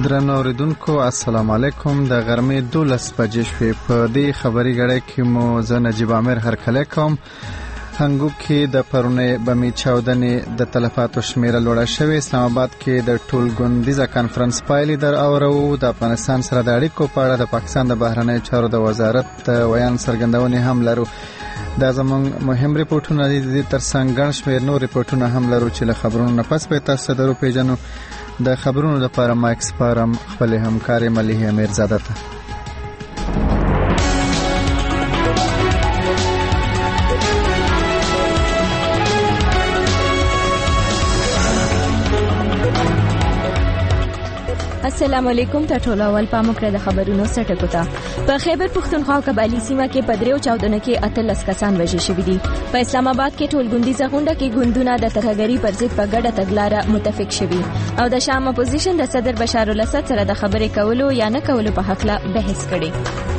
درنو اوریدونکو السلام علیکم. د غرمې 12 بجې شوې. په دې خبري غړې کې مو زه نجیب عامر هرکلی کوم. هنګو کې د پرونې بمي چاودنې د تلفاتو شمیره لوړه شوې. اسلام آباد کې د ټولګوندیزه کانفرنس پایلې در اورو. د افغانستان سره د اړیکو په اړه د پاکستان د بهرنیو چارو د وزارت ویان څرګندونې هم لرو. دا زموږ مهم ریپورتونه دي. تر څنګ ګڼ شمېر نور ریپورتونه هم لرو چې له خبرونو نه پس به تاسو درو پیژنو. د خبرونو لپاره مایک سپارم خپل همکار مليحه امیرزاده ته. السلام علیکم. ټولو اول پامو کړ د خبرونو سټکو ته. په خیبر پختونخوا او قبایلی سیمه کې په دریو چاودنو کې 18 کسان وژل شوي دي. په اسلام آباد کې ټولګوندیزه غونډه کې ګوندونه د ترهګرۍ پر ضد په ګډه تګلاره متفق شوي او د شام اپوزیشن د صدر بشار الاسد سره د خبرې کولو یا نه کولو په حق له بحث کړي.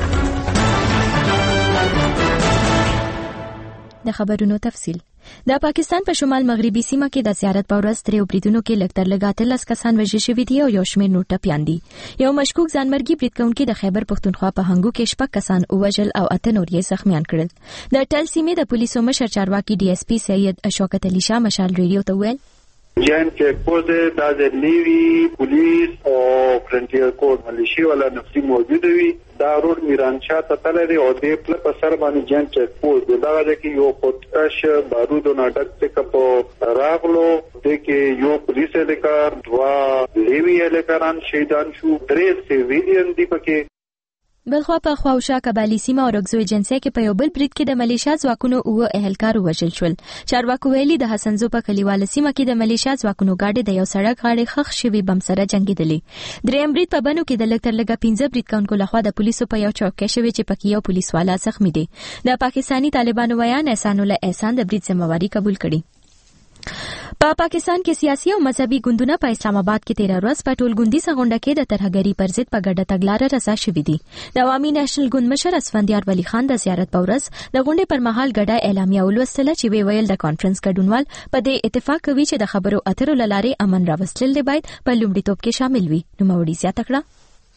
د خبرونو تفصیل. د پاکستان په شمال مغربي سیمه کې د زیارت په ورځ تریو بریدونو کې لږ تر لږه 13 کسان وژل شوي دي او یو شمېر نور ټپیان دي. یو مشکوک ځانمرګي برید کوونکي د خیبر پختونخوا په هنګو کې 6 کسان وژل او 8 نور یې زخمیان کړل. د ټل سیمې د پولیسو مشر چارواکي ډي اس پی سید شوکت علي شاه مشال ریډیو ته ویل جان چیک پوسټ د نیوی پولیس او فرنټیر کوډ ملیشي ولا نفسي موجود وي. دا روډ میران شاه ته تللی او د پل په سر باندې جان چیک پوسټ دا چې یو پټاش بارودو ناټک څخه په راغلو د کې یو پولیس اهلکار دوا لیوی اهلکاران شهیدان شو. 3 سیویلین دی پکې. بلخوا په خواوشا قبایلی سیمه او رګزو ایجنسی کې په یو بل برید کې د ملیشیا ځواکونو او اهلکار وژل شول. چارواکو ویلي د حسنزو په کلیواله سیمه کې د ملیشیا ځواکونو گاډي د یو سړک غاړې خښ شوي بم سره جنگیدلې. دریم برید په بنو کې د لږ تر لږه 15 برید کوونکو لخوا د پولیسو په یو چوکۍ شوی چې پکې یو پولیس والا زخمی دی. د پاکستانی طالبانو ویان احسان الله احسان د برید ذمہواری قبول کړي. په پاکستان کې سیاسي او مذهبي ګوندونه په اسلام آباد کې 13 ورځ په ټولګوندیزه غونډه کې د ترهګرۍ پر ضد په ګډه تګلاره رضا شوي دي. د عوامي نېشنل ګوند مشر اسفندیار ولی خان د زیارت په ورځ د غونډې پر مهال ګډه اعلامیه ولوستله چې ویل د کانفرنس ګډونوال په دې اتفاق کوي چې د خبرو اترو لارې امن راوستل دی باید په لومړیتوب کې شامل وي. نوموړي زیاته کړه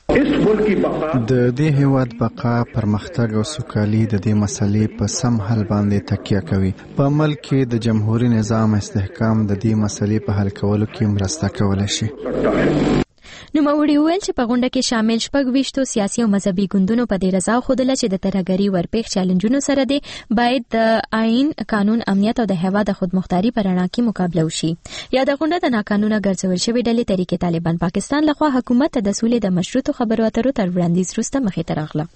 د دې هیواد بقا پرمختګ او سوکالي د دې مسلې په سم حل باندې تکیه کوي. په ملک کې د جمهوریت نظام استحکام د دې مسلې په حل کولو کې مرسته کولای شي. نوموړي وویل چې په غونډه کې شامل 26 سیاسي او مذهبي ګوندونو په دې رضا خوده چې د ترهګرۍ ورپېښ چیلنجونو سره دی باید د آئین قانون امنیت او د هیواد د خودمختاري په رڼا کې مقابله وشي. یا د غونډه د ناقانونه ګرځول شوې ډلې طریقې طالبان پاکستان لخوا حکومت ته د سولې د مشروطو خبرو اترو تر وړاندیز وروسته مخې ته راغله.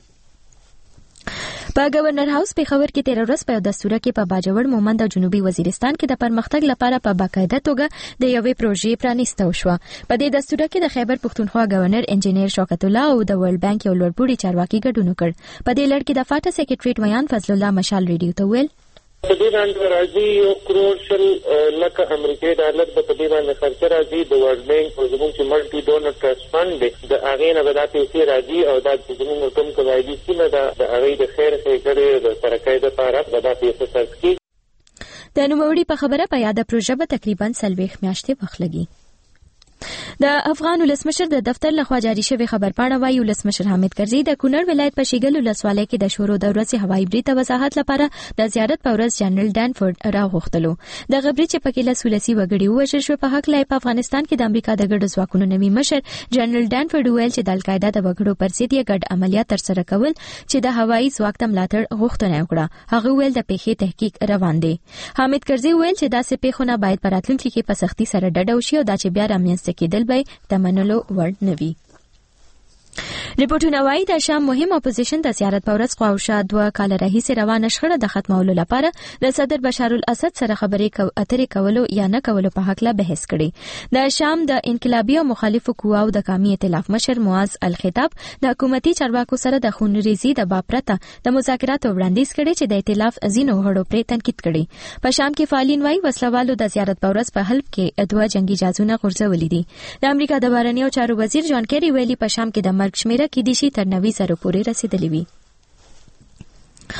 په گورنر هاوس پیښور کې 13 ورځ په یو دستور کې په باجوړ مومند او جنوبي وزیرستان کې د پرمختګ لپاره په باقاعده توګه د یوې پروژې پرانیسته شو. په دې دستور کې د خیبر پختونخوا گورنر انجینیر شوکت الله او د ورلد بانک یو لوړپوړي چارواکي ګډون وکړ. په دې لړ کې د فاټا سیکریټریټ میان فضل الله مشال ریډیو ته ویل په دې باندې راځي 1 کروڑ شل لکه امریکایي ډالر په دې باندې خرچ راځي. د ورلد بانک او زموږ چې ملټي ډونر ټرست فند دی د هغې نه به دا پیسې راځي او دا زموږ کوم قبایلي سیمه ده د هغې د خیر ښېګڼې د ترقۍ دپاره به دا پیسې صرف کېږي. د نوموړي په خبره په یاده پروژه به تقریبا 40 میاشتې وخت لګي. د افغان ولسمشر د دفتر لخوا جاری شوی خبرپاڼه وايي ولسمشر حامد کرزي د کونړ ولایت په شیګل ولسوالۍ کې د شورو د ورځې هوایي برید ته وضاحت لپاره د زیارت په ورځ جنرال ډانفورد راغوښتلو. د برید چې پکې له ولسي وګړي ووژل شو په حق لای په افغانستان کې د امریکا د ګډو ځواکونو نوي مشر جنرال ډانفورد ویل چې د القاعده د وګړو پر ضد یې ګډ عملیات ترسره کول چې د هوایي ځواک د ملاتړ غوښتنه وکړه. هغه ویل د پیښې تحقیق روان دی. حامد کرزي ویل چې داسې پیښونه باید په راتلونکي کې په سختي سره ډډه وشي او دا چې بیا رامنځته کېدل به د منلو وړ نه وي. ریپورتونه وايي د شام مهم اپوزیشن د زیارت په ورځ خواوشا 2 کال راهیسې روانه شخړه د ختمولو لپاره د صدر بشار الاسد سره خبرې اترې کولو یا نه کولو په حق لا بحث کړي. د شام د انقلابي او مخالفو قواو د قومي ائتلاف مشر معاذ الخطاب د حکومتي چارواکو سره د خونریزي د باپرته د مذاکراتو وړاندیز کړي چې د ائتلاف ځینو غړو پرې تنقید کړي. په شام کې فعالین وايي وسلوالو د زیارت په ورځ په حلب کې 2 جنگي جهازونه غورځولي دي. د امریکا د بهرنیو چارو وزیر جان کیری ویلي په شام کې د مرګ شمیره کې د شي تر 90,000 پورې رسیدلې وي.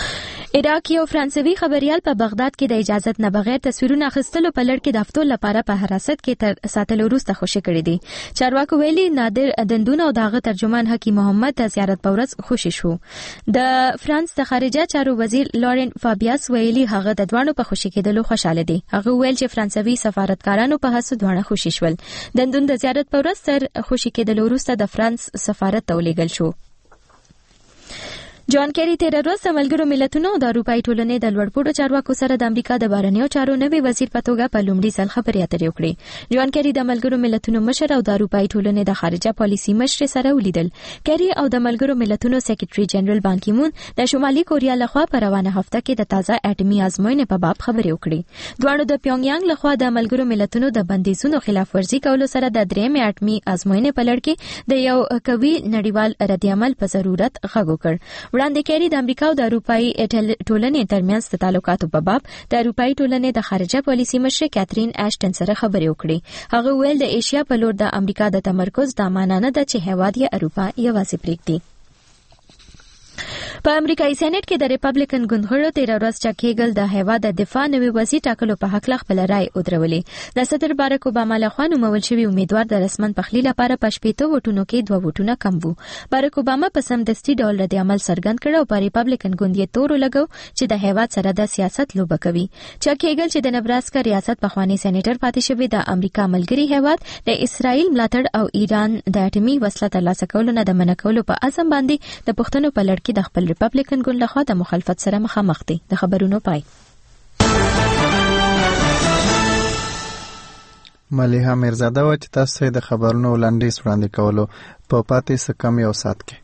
عراق یو فرانسوي خبريال په بغداد کې د اجازت نه بغیر تصویرونه اخیستلو په لړ کې د هفتو لپاره په حراست کې تر ساتلو وروسته خوشي کړي دي. چارواکو ویلي نادر دندون او دغه ترجمان حکیم محمد د زیارت په ورځ خوشي شو. د فرانس د خارجه چارو وزیر لورن فابیاس ویلي هغه د دوانو په خوشي کېدلو خوشاله دي. هغه ویل چې فرانسوي سفارتکارانو په هڅو دوانه خوشي شول. دندون د زیارت په ورځ تر خوشي کېدلو وروسته د فرانس سفارت ته ولېږل شو. جان کیری تیر ورځ د ملګرو ملتونو د اروپایي ټولنې د لوړپوړو چارواکو سره د امریکا د بهرنیو چارو نوي وزیر په توګه په لومړي ځل خبرې اترې وکړې. جان کیری د ملګرو ملتونو مشر او د اروپایي ټولنې د خارجه پالیسي مشر سره ولیدل. کیری او د ملګرو ملتونو سیکریټري جنرال بان کی مون د شمالي کوریا لخوا په روانه هفته کې د تازه اټومي ازموینې په باب خبرې وکړې. دوانو د پیونګیانګ لخوا د ملګرو ملتونو د بندیزونو خلاف ورزي کولو سره د درېمې اټومي ازموینې په لړ کې د یو قوي نړیوال ردعمل په ضرورت غږ وکړ. وړاندې کیری د امریکا او د اروپایي ټولنې ترمنځ د تعلقاتو په باب د اروپایي ټولنې د خارجه پالیسي مشر کاترین اشټن سره خبرې وکړې. هغه ویل د ایشیا په لور د امریکا د تمرکز د معنی نه ده چې هیواد یې اروپا یوازې پرېږدي. په امریکایي سېنات کې د ریپبلیکن ګوندغړو تیر ورځ چک هیګل د هیواد د دفاع نوي وزیر ټاکلو په حق خپل رائے ودرولې. د صدر باراک اوباما لخوا نومول شوی امیدوار د رسمن پخلی لپاره په 15 وټونو کې 2 وټونه کم وو. باراک اوباما په سمدستي ډول رد عمل څرګند کړ او په ریپبلیکن ګوند یې تور لګو چې د هیواد سره د سیاست لوبه کوي. چک هیګل چې د نبراسکا ریاست په خواني سېنیټر پاتې شوی د امریکا ملګری هیواد د اسرائیل ملاتړ او ایران د اټومي وسله ترلاسه کولو نه د منع کولو په عزم باندې د پښتنو په لړ کې د خپل ریپبلیکن ګوند لخوا د مخالفت سره مخامخ دي. د خبرونو پای. ملیحه میرزاده و چې تاسو د خبرونو وړاندیز وړاندې کولو په پاتې څه کم یو ساعت کې.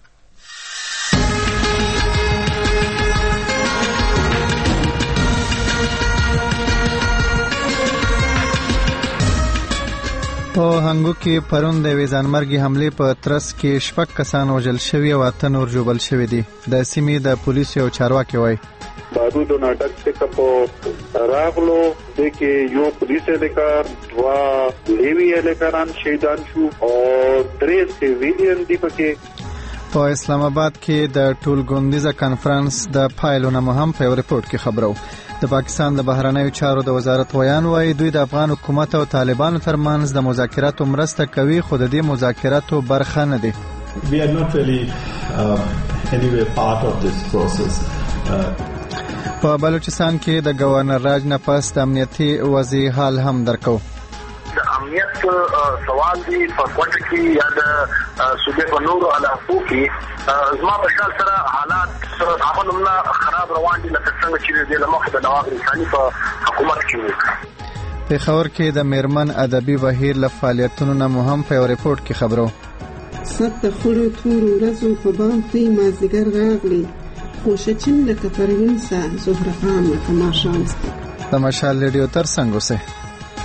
په هنګو کې پرون د ځانمرګي حمله په ترڅ کې 6 کسان وژل شوي او 8 نور ژوبل شوي دي. د سیمې د پولیسو یو چارواکي وایي بارود و ناټک څخه په راغلو د کې یو پولیس اهلکار 2 لیوی اهلکاران شهیدان شو او 3 سیویلین دي پکې. په اسلام آباد کې د ټولګوندیزه کانفرنس د پایلونو مهم په ریپورت کې خبرو. د پاکستان د بهرنیو چارو د وزارت ویان وايي دوی د افغان حکومت او طالبانو ترمنځ د مذاکراتو مرسته کوي خو د دې مذاکراتو برخه نه دي. We are not really anyway part of this process. په بلوچستان کې د گورنر راج نه پس د امنیتي وضعي حال هم درکو. د امنیت سوال دی په کوټه کې یا د صوبې په نورو علاقو کې زما په خیال سره حالات عملونه خراب روان دي لکه څنګه چې د لمخ د نواب انساني په حکومت کې وو. په خبر کې د میرمن ادبي بهیر له فعالیتونو نه مهم په ریپورت کې خبرو. سخت خورو تور ورځو په بام کې مازیګر راغلی خوشچن لکه پروین سا زهره خان تماشاست. د مشال ریډیو تر څنګه سه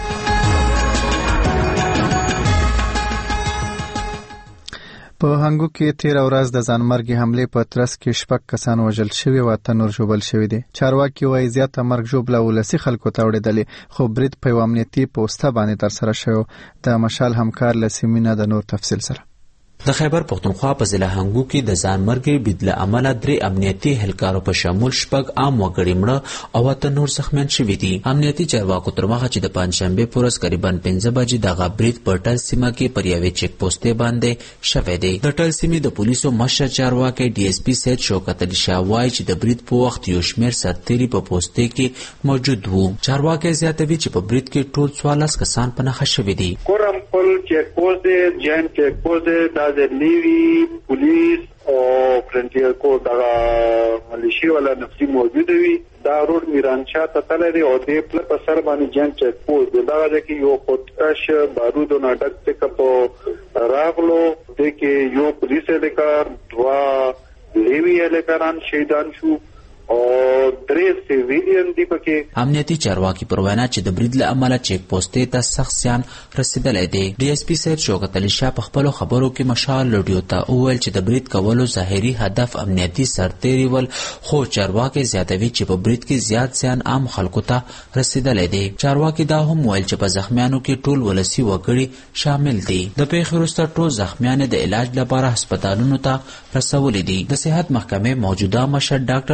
په هنګو کې تیر ورځ د ځانمرګي حمله په ترڅ کې 6 کسان وژل شوي او 8 نور ژوبل شوي دي. چارواکي وايي زیاته مرګ ژوبله ولسی خلکو ته وړېدلې خو برید په امنیتي پوسټه باندې تر سره شو. د مشال همکار لسیمینه د نور تفصیل سره د خیبر پختونخوا په ضلع هنګو کې د ځانمرګي بدله عمله 3 امنیتي اهلکارو په شمول 6 عام وګړي مړه او 8 نور زخمیان شوي دي. امنیتي چارواکو تر مخه چې د پنځشنبه پورز تقریبا 15 بجې د غبرید په ټل سیمه کې پر یوې چک پوسټې باندې شوی دی. د ټل سیمې د پولیسو مشر چارواکي ډي اس پی سید شوکت علي شاه وایي چې د برید په وخت یو شمېر سرتیري په پوسټې کې موجود وو. چارواکي زیاتوي چې په برید کې ټول 14 کسان په نښه شوي دي. کورم پل چک پوسټ جان چک پوسټ د نیوی پولیس او فرنټیر کوډ د ملیشي ولا نفسي موجود وي. دا روډ میرانشاه ته تللی او د پل په سر باندې جان چک پوسټ دا چې یو پټاش بارود او ناټک څخه په راغلو د کې یو پولیس اهلکار 2 لیوی اهلکاران شهیدان شو او 3 سیویلین دي پکې. امنیتي چارواکي پر وینا چې د برید له امله چک پوسټې ته سخت زیان رسیدلی دی. ډي اس پی سید شوکت علي شاه په خپلو خبرو کې مشال رادیو ته وویل چې د برید کولو ظاهري هدف امنیتي سرتیري ول خو چارواکي زیاتوي چې په برید کې زیات زیان عام خلکو ته رسیدلی دی. چارواکي دا هم ویل چې په زخمیانو کې ټول ولسي وګړي شامل دي. د پیښې وروسته ټول زخمیان د علاج لپاره هسپتالونو ته رسولي دي. د صحت محکمې موجوده مشر ډاکټر ګل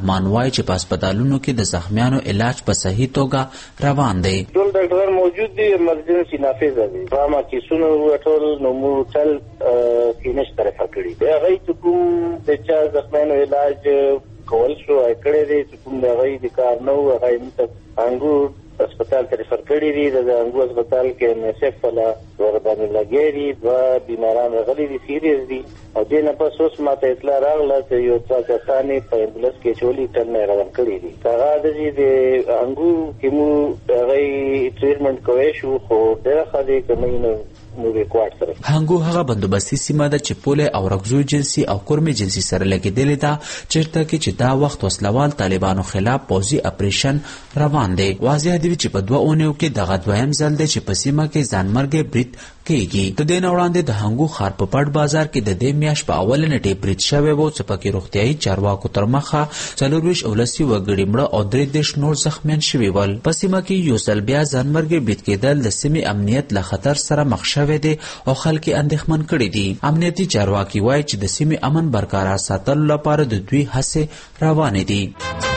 رحمان وایي چې په هسپتالونو کې د زخمیانو علاج په صحیح توګه روان دی. ټول ډاکټران موجود دي، ایمرجنسي نافذه دي. راما کیسونو ټول نو مو ټل کینش طرفه کړی دی. هغه چې کوم د چا زخمیانو علاج کول شو کړی دی، چې کوم د هغه د کار نه و هغه ته انګور अस्पताल ته ریفر کړی دي. د انګو هسپتال کې MSF ولا وربانې لګېري دوه بیماران راغلي دي سیریس دي او دې نه پس اوس ماته اطلاع راغله چې یو څو کسانې په امبولانس کې چولي ټن نه روان کړی دي. هغه د انګو کې مو هغه ټریټمنټ کوي شو خو ډېر ښه کوي نو هنګو هغه بندوبستي سیمه ده چې پوله او رګزو جنسي او کورمي جنسي سره لګیدلې ده چیرته کې چې دا وخت وسلوال طالبانو خلاف پوځي اپریشن روان دی. واضح دی چې په 2 اونیو کې دغه دویم ځل دی چې په سیمه کې ځانمرګي برید کیږي. د دې وړاندې د هنګو ښار په پټ بازار کې د دې میاشت په اول نیټه برید شوی و چې پکې روغتيایي چارواکو تر مخه 24 اولسي وګړي مړه او 3 نور زخمیان شوي ول. په سیمه کې یو ځل بیا ځانمرګي برید کېدل د سیمې امنیت له خطر سره مخ شوی دی او خلک اندېښمن کړي دي. امنیتي چارواکي وایي چې د سیمې امن برقرار ساتلو لپاره د دوی هڅې روانې دي.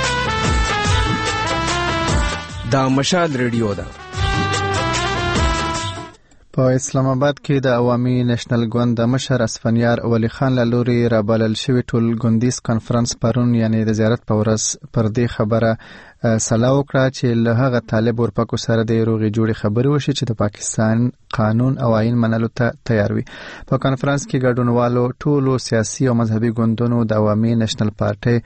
دا مشال ریډیو ده. په اسلام آباد کې د عوامي نېشنل ګوند د مشر اسفندیار ولی خان له لوري رابلل شوی ټول ګوندیز کانفرنس پرون یعنی د زیارت په ورځ پر دې خبره سلا وکړه چې له هغه طالب ورپکو سره د روغې جوړې خبرې وشي چې د پاکستان قانون او آئین منلو ته تیار وي. په کانفرنس کې ګډونوالو ټولو سیاسي او مذهبي ګوندونو د عوامي نېشنل پارټي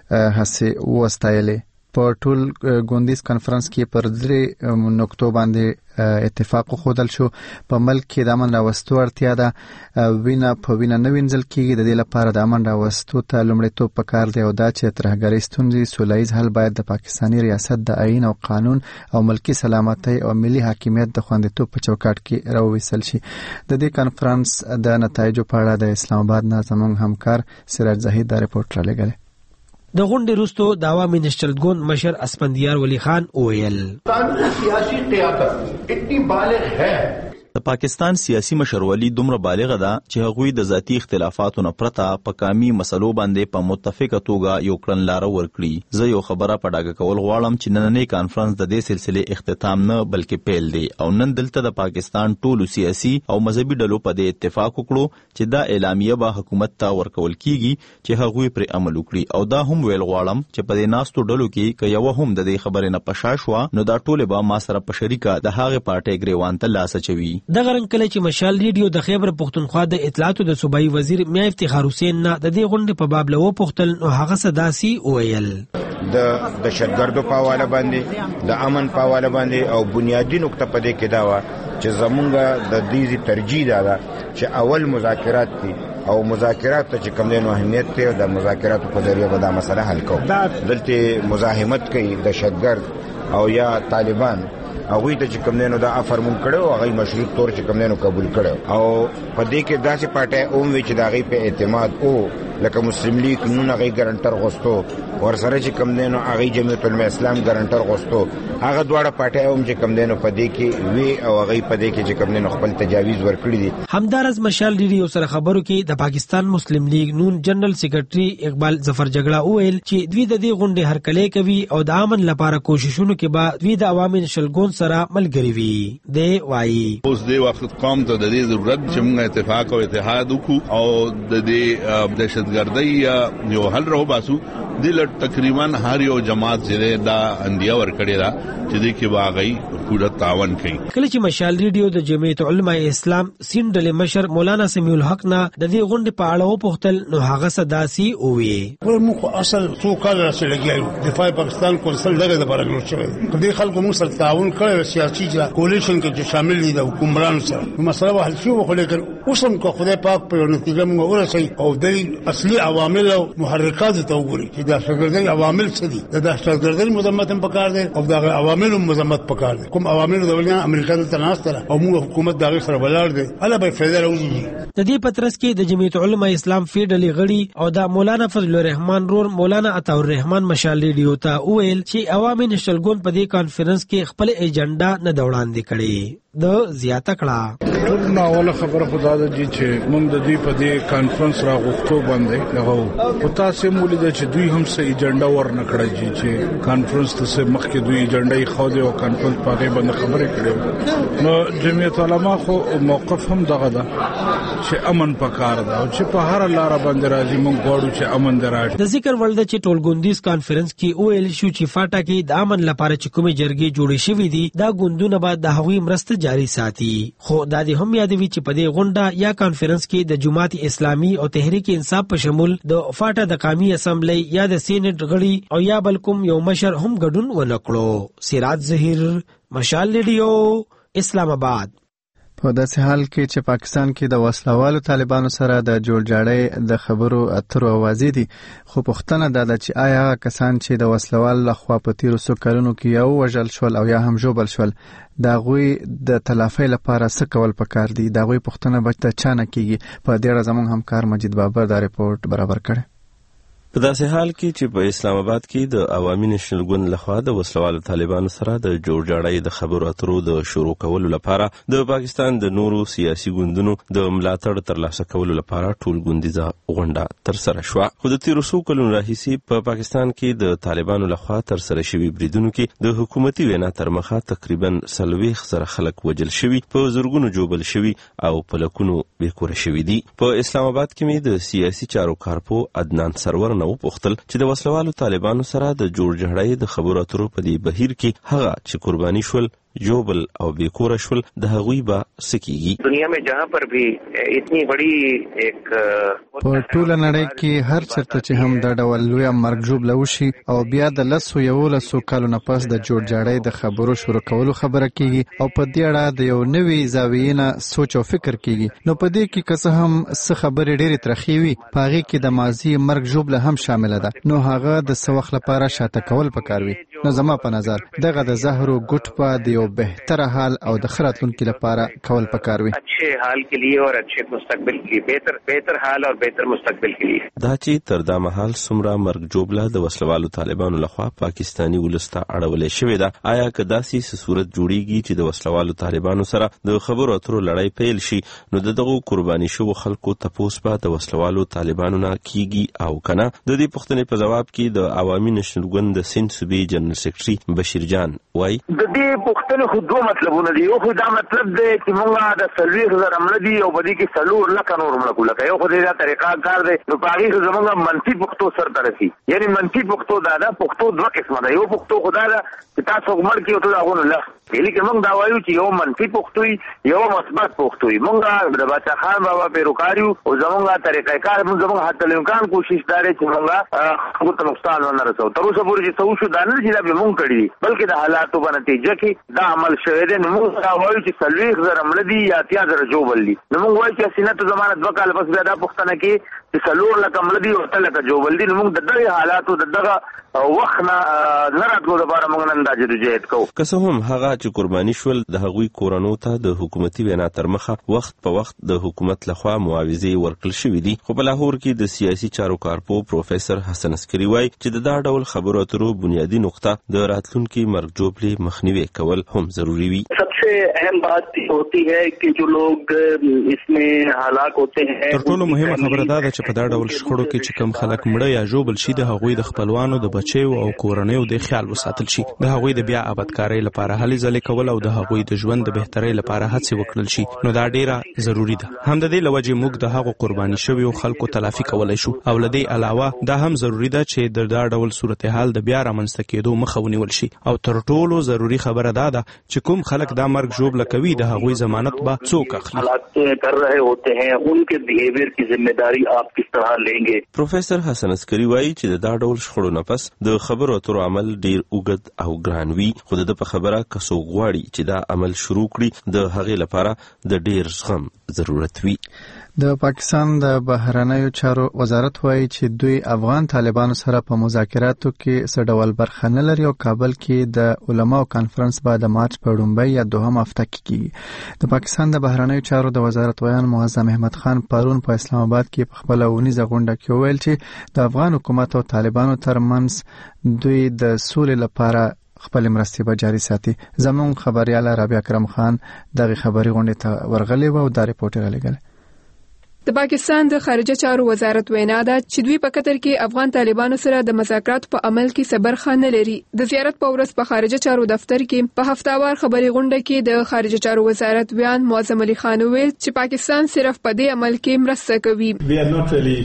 هڅې وستایلې. په ټول ګوندیز کانفرنس کې پر 3 نقطو باندې اتفاق خوندل شو. په ملک کې د امن راوستو اړتیا ده، وینا په وینا نه وینځل کېږي. د دې لپاره د امن راوستو ته لومړیتوب پکار دی او دا چې ترهګرۍ ستونزې سولهییز حل باید د پاکستاني ریاست د آئین او قانون او ملکی سلامتۍ او ملي حاکمیت د خوندیتوب په چوکاټ کې راوویستل شي. د دې کانفرنس د نتایجو په اړه د اسلام آباد نه زموږ همکار سراج زاهد دا رپورټ را لګړي. د غونډې وروسته د عوامي نېشنل ګوند مشر اسفندیار ولی خان وویل سیاسي قیادت اتنی بالغ ہے. د پاکستان سیاسي مشرولي دومره بالغه ده چې هغوی د ذاتی اختلافاتو نه پرته په کامي مسلو باندې په متفقه توګه یو کړنلاره ورکړي. زه یو خبره په ډاګه کول غواړم چې نننۍ کانفرنس د دې سلسلې اختتام نه بلکې پیل دی او نن دلته د پاکستان ټولو سیاسي او مذهبي ډلو په دې اتفاق وکړو چې دا اعلامیه به حکومت ته ورکول کیږي چې هغوی پر عمل وکړي او دا هم ویل غواړم چې په دې ناستو ډلو کې که یو هم د دې خبرې نه پښاشوا نو دا ټول به ما سره په شریکه د هغه پارټي ګریوان ته لاس اچوي. دغه رنګ کله چې مشال ریډیو د خیبر پختونخوا د اطلاعاتو د صوبایي وزیر میا افتخار حسین نه د دې غونډې په باب له پختل نو هغه صداسي ویل د دهشتګردو په حواله باندې د امن په حواله باندې او بنیادی نقطه په دې کې دا و چې زمونږ د دې ترجیح ده چې اول مذاکرات دي او مذاکرات ته چې کوم دینو اهمیت ته د مذاکراتو په ذریعہ به دا مسله حل کوو. دلته مزاحمت کوي دهشتګرد او یا طالبان هغه ته چې کوم دینو دا افرمون کړو هغه مشروط تور چې کوم دینو قبول کړو او په دې کې داسې پټه اوم چې دا غي په اعتماد او لکه مسلم لیگ نن هغه ګارانټر غوستو ورسره چې کوم دینو هغه جمعیت العلماء اسلام ګارانټر غوستو هغه دواړه پټه اوم چې کوم دینو په دې کې وی او هغه په دې کې چې کوم دینو خپل تجاویز ورکړي دي. همدارز مشال ریډیو سره خبرو کې د پاکستان مسلم لیگ نون جنرال سیکریټري اقبال ظفر جګړه وویل چې دوی د دې غونډې هرکلی کوي او د امن لپاره کوششونو کې به دوی د عوامي نېشنل ګوند سره ملګری وي. دی وایي اوس دې وخت قوم ته د دې ضرورت چې موږ اتفاق او اتحاد وکړو او د دې دهشتګردۍ یو حل راو باسو. دل تقریبا هر یو جماعت چې دا اندیا ور کړی دا چې دې کې واغی پوره تعاون کوي. کله چې مشال ریډیو د جمعیت العلماء اسلام سین ډلې مشر مولانا سمیع الحق نه د دې غونډې په اړه وپوښتل نو هغه صداسي ووی موږ اصل څو کال سره لګیایو دفاع پاکستان کونسل دغه د برابر شوی دې خلکو موږ سره تعاون کړی سیاسي کولیشن کې شامل دي د حکومرانو سره مسله حل شو خو لیکن اوسم کو خدای پاک په نتیجه موږ ورسي او د اصلي عوامل او محرکات ته وګوري چې دا دهشتګردۍ عوامل څه دي. د دهشتګردۍ مذمت هم پکار دی او د عواملو مذمت پکار دی. کوم عوامل د ولیا امریکا ته تناستره او موږ حکومت دغه سره بلار دی الا به فایده راوځي. د دې پترس کې د جمعیت العلماء اسلام فیډلې غړي او د مولانا فضل الرحمن رور مولانا عطا الرحمن مشال ریډیو ته وویل چې عوامي نېشنل ګوند په دې کانفرنس کې خپل ایجنډا نه وړاندې کړي. د زیاته کړه ټول ناوله خبره خدا د دې چې موږ د دې په دې کانفرنس راغوښتو باندې دغه او تاسو مولې د چې دوی هم سه ایجنډا ورنکړی چې کانفرنس ته سه مخکې دوی ایجنډا یې خو د کانفرنس په اړه باندې خبرې کړې نو جمعیت علما خو موقف هم دغه ده چې امن پکار ده او چې په هر لار باندې راځي موږ غواړو چې امن دراشي. د ذکر ولده چې ټولګوندیز کانفرنس کې ویل شو چې فاټا کې د امن لپاره چې کومې جرګې جوړې شوې دي دا ګوندونه به د هغوی مرسته جاري ساتي. خو دا د هم یادوي چې په دې غونډه یا کانفرنس کې د جماعت اسلامي او تحریک انصاف په شمول د فاټا د قومي اسمبلی یا د سینټ غړي او یا بلکم یو مشر هم ګډون ونکړو. سراج ظهیر، مشال ریډیو، اسلام آباد. په داسې حال کې چې پاکستان کې د وسلوالو طالبانو سره د جوړجاړۍ د خبرو اترو اوازې دي، خو پوښتنه دا ده چې آیا هغه کسان چې د وسلوال لخوا په تیرو څو کلونو کې یا وژل شول او یا هم ژوبل شول د هغوی د تلافۍ لپاره څه کول پکار دي؟ د هغوی پوښتنه به د چا نه کیږي؟ په دې اړه زموږ همکار مجید بابر دا ریپورت برابر کړی. په داسې حال کې چې په اسلام آباد کې د عوامي نېشنل ګوند لخوا د وسلوالو طالبانو سره د جوړجاړۍ د خبرو اترو د شروع کولو لپاره د پاکستان د نورو سیاسي ګوندونو د ملاتړ ترلاسه کولو لپاره ټول ګوندیزه غونډه ترسره شوه. خو د تیرو څو کلونو راهیسې په پاکستان کې د طالبانو لخوا ترسره شوي بریدونو کې د حکومتي وینا تر مخه تقریبا 40 خلک وژل شوي، په زرګونو جوبل شوي او په لکونو بېکوره شوي دي. په اسلام آباد کې مې د سیاسي چارو کارپو عدنان سرور وپوښتل چې د وسلوالو طالبانو سره د جوړجاړۍ د خبرو اترو په دې بهیر کې هغه چې قرباني شول، جوبل او بیکوره شول، د هغوی به سکیږي. دنیا میں جہاں پر بھی اتنی بڑی ایک په ټوله نړۍ کې هر چرته چې هم د ډول لوی مرګ جوبله وشي او بیا د 11 کالو نه پس د جوړجاړۍ د خبرو شروع کولو خبره کیږي او په دې اړه د یو نوي زاویې نه سوچ او فکر کیږي. نو په دې کې که څه هم څه خبرې ډېرې ترخې وي، په هغې کې د ماضي مرګ جوبله هم شامله ده، نو هغه د څه وخت لپاره شاته کول پکار وي. نو زما په نظر دغه د زهرو ګوټ په د یو بهتره حال او د ښه راتلونکي لپاره کول پکار وي. اچھے حال کے لیے اور اچھے مستقبل کے لیے، بہتر حال اور بہتر مستقبل کے لیے. دا چې تر دا مهال څومره مرګ جوبله د وسلوالو طالبانو لخوا پاکستاني ولس ته اړولې شوې ده، آیا که داسې صورت جوړیږي چې د وسلوالو طالبانو سره د خبرو اترو لړۍ پیل شي، نو دغه قرباني شوو خلکو تپوس به د وسلوالو طالبانو نه کیږي او کنه؟ د دې پوښتنې په جواب کې د عوامي نېشنل ګوند د سند صوبې جنرال سیکرټري بشیر جان وایي د دې پوښتنې خو دوه مطلبونه دي. یو خو دا مطلب دی چې موږ د 40,000 مړه دي او په دې کې 4 لکه نور مړه کوو. لکه یو خو دا طریقه کار دی، نو په هغې کې زموږ منفي پښتو سرته رسي. یعنی منفي پښتو دا ده، پښتو دوه قسمه ده. یو پښتو خو دا ده چې تاسو مړ کړي او ته د هغو نه لږ لیکن موږ دا وایو چې یو منفي پښتو وي، یو مثبت پښتو وي. موږ د باچا خان بابا پیروکار یو او زموږ طریقه کار موږ حتی الامکان کوشش دا دی چې موږ خلکو ته نقصان ونه رسوو. تر اوسه پورې چې څه وشو دا نه چې دا به موږ کړي دي، بلکې د حالاتو په نتیجه کې دا عمل شوی دی. نو موږ دا وایو چې 40,000 مړه دي یا 80,000 جوبل دي. نو موږ وایو چې سینه ته زمانه 2 کال پس بیا دا پوښتنه کې چې 4 لکه مړه دي او 3 لکه جوبل دي. نو موږ د دغه حالاتو د دغه وخت نه راتلو لپاره موږ نن دا جدوجہد کوو. که څه هم هغه چې قرباني شول د هغوی کورنو ته د حکومتي وینا تر مخه وخت په وخت د حکومت لخوا معاوضې ورکړل شوې دي، خو په لاهور کې د سیاسي چارو کارپو پروفیسر حسن عسکري وایي چې د دا ډول خبرو اترو بنیادی نقطه د راتلونکي مرګ جوبلې مخنیوي کول هم ضروری وي. सबसे अहम बात होती है कि जो लोग इसमें हलाक होते हैं. تر ټولو مهمه خبره دا ده چې په دا ډول شخړو کې چې کم خلک مړه یا جوبل شي د هغوی د خپلوانو د بچیو او کورنیو د خیال وساتل شي، د هغوی د بیا آبادکارۍ لپاره هلې ځلې کول او د هغوی د ژوند د بهترۍ لپاره هڅې وکړل شي. نو دا ډیره ضروری ده. هم د دې لوجې موږ د هغو قرباني شویو خلکو تلافي کولای شو او له دې علاوه دا هم ضروری ده چې د دا ډول صورتحال د بیا رامنځته کېدو مخه ونیول شي. او تر ټولو ضروری خبره دا ده چې کوم خلک دا مرګ جوبله کوي د هغوی ضمانت به څوک اخلي. कर रहे होते हैं उनके बिहेवियर की जिम्मेदारी आप किस तरह लेंगे. پروفیسر حسن عسکري وایي چې دا ډول شخړو نه پس د خبرو اترو عمل ډیر اوږد او ګران وي، خو د په خبره کسو غواړي چې دا عمل شروع کړي د هغې لپاره د ډیر زغم ضرورت وي. د پاکستان د بهرنیو چارو وزارت وایي چې دوی افغان طالبانو سره په مذاکراتو کې څه ډول برخه نه لري او کابل کې د علماو کانفرنس به د مارچ په لومړۍ یا دوهم هفته کې کیږي. د پاکستان د بهرنیو چارو د وزارت ویان معظم احمد خان پرون په اسلام آباد کې په خپله اونیزه غونډه کې وویل چې د افغان حکومت او طالبانو ترمنځ دوی د سولې لپاره خپل مرستې به جاري ساتي. زموږ خبريال رابعه اکرم خان دغه خبري غونډه ته ورغلی و او دا ریپورت یې لګل. د پاکستان د خارجه چارو وزارت وینا ده چې دوی په قطر کې افغان طالبانو سره د مذاکراتو په عمل کې صبر خانه لري. د زیارت په ورځ په خارجه چارو دفتر کې په هفتهوار خبري غونډه کې د خارجه چارو وزارت بیان معظم علي خان ویل چې پاکستان صرف په دې عمل کې مرسته کوي. We are not really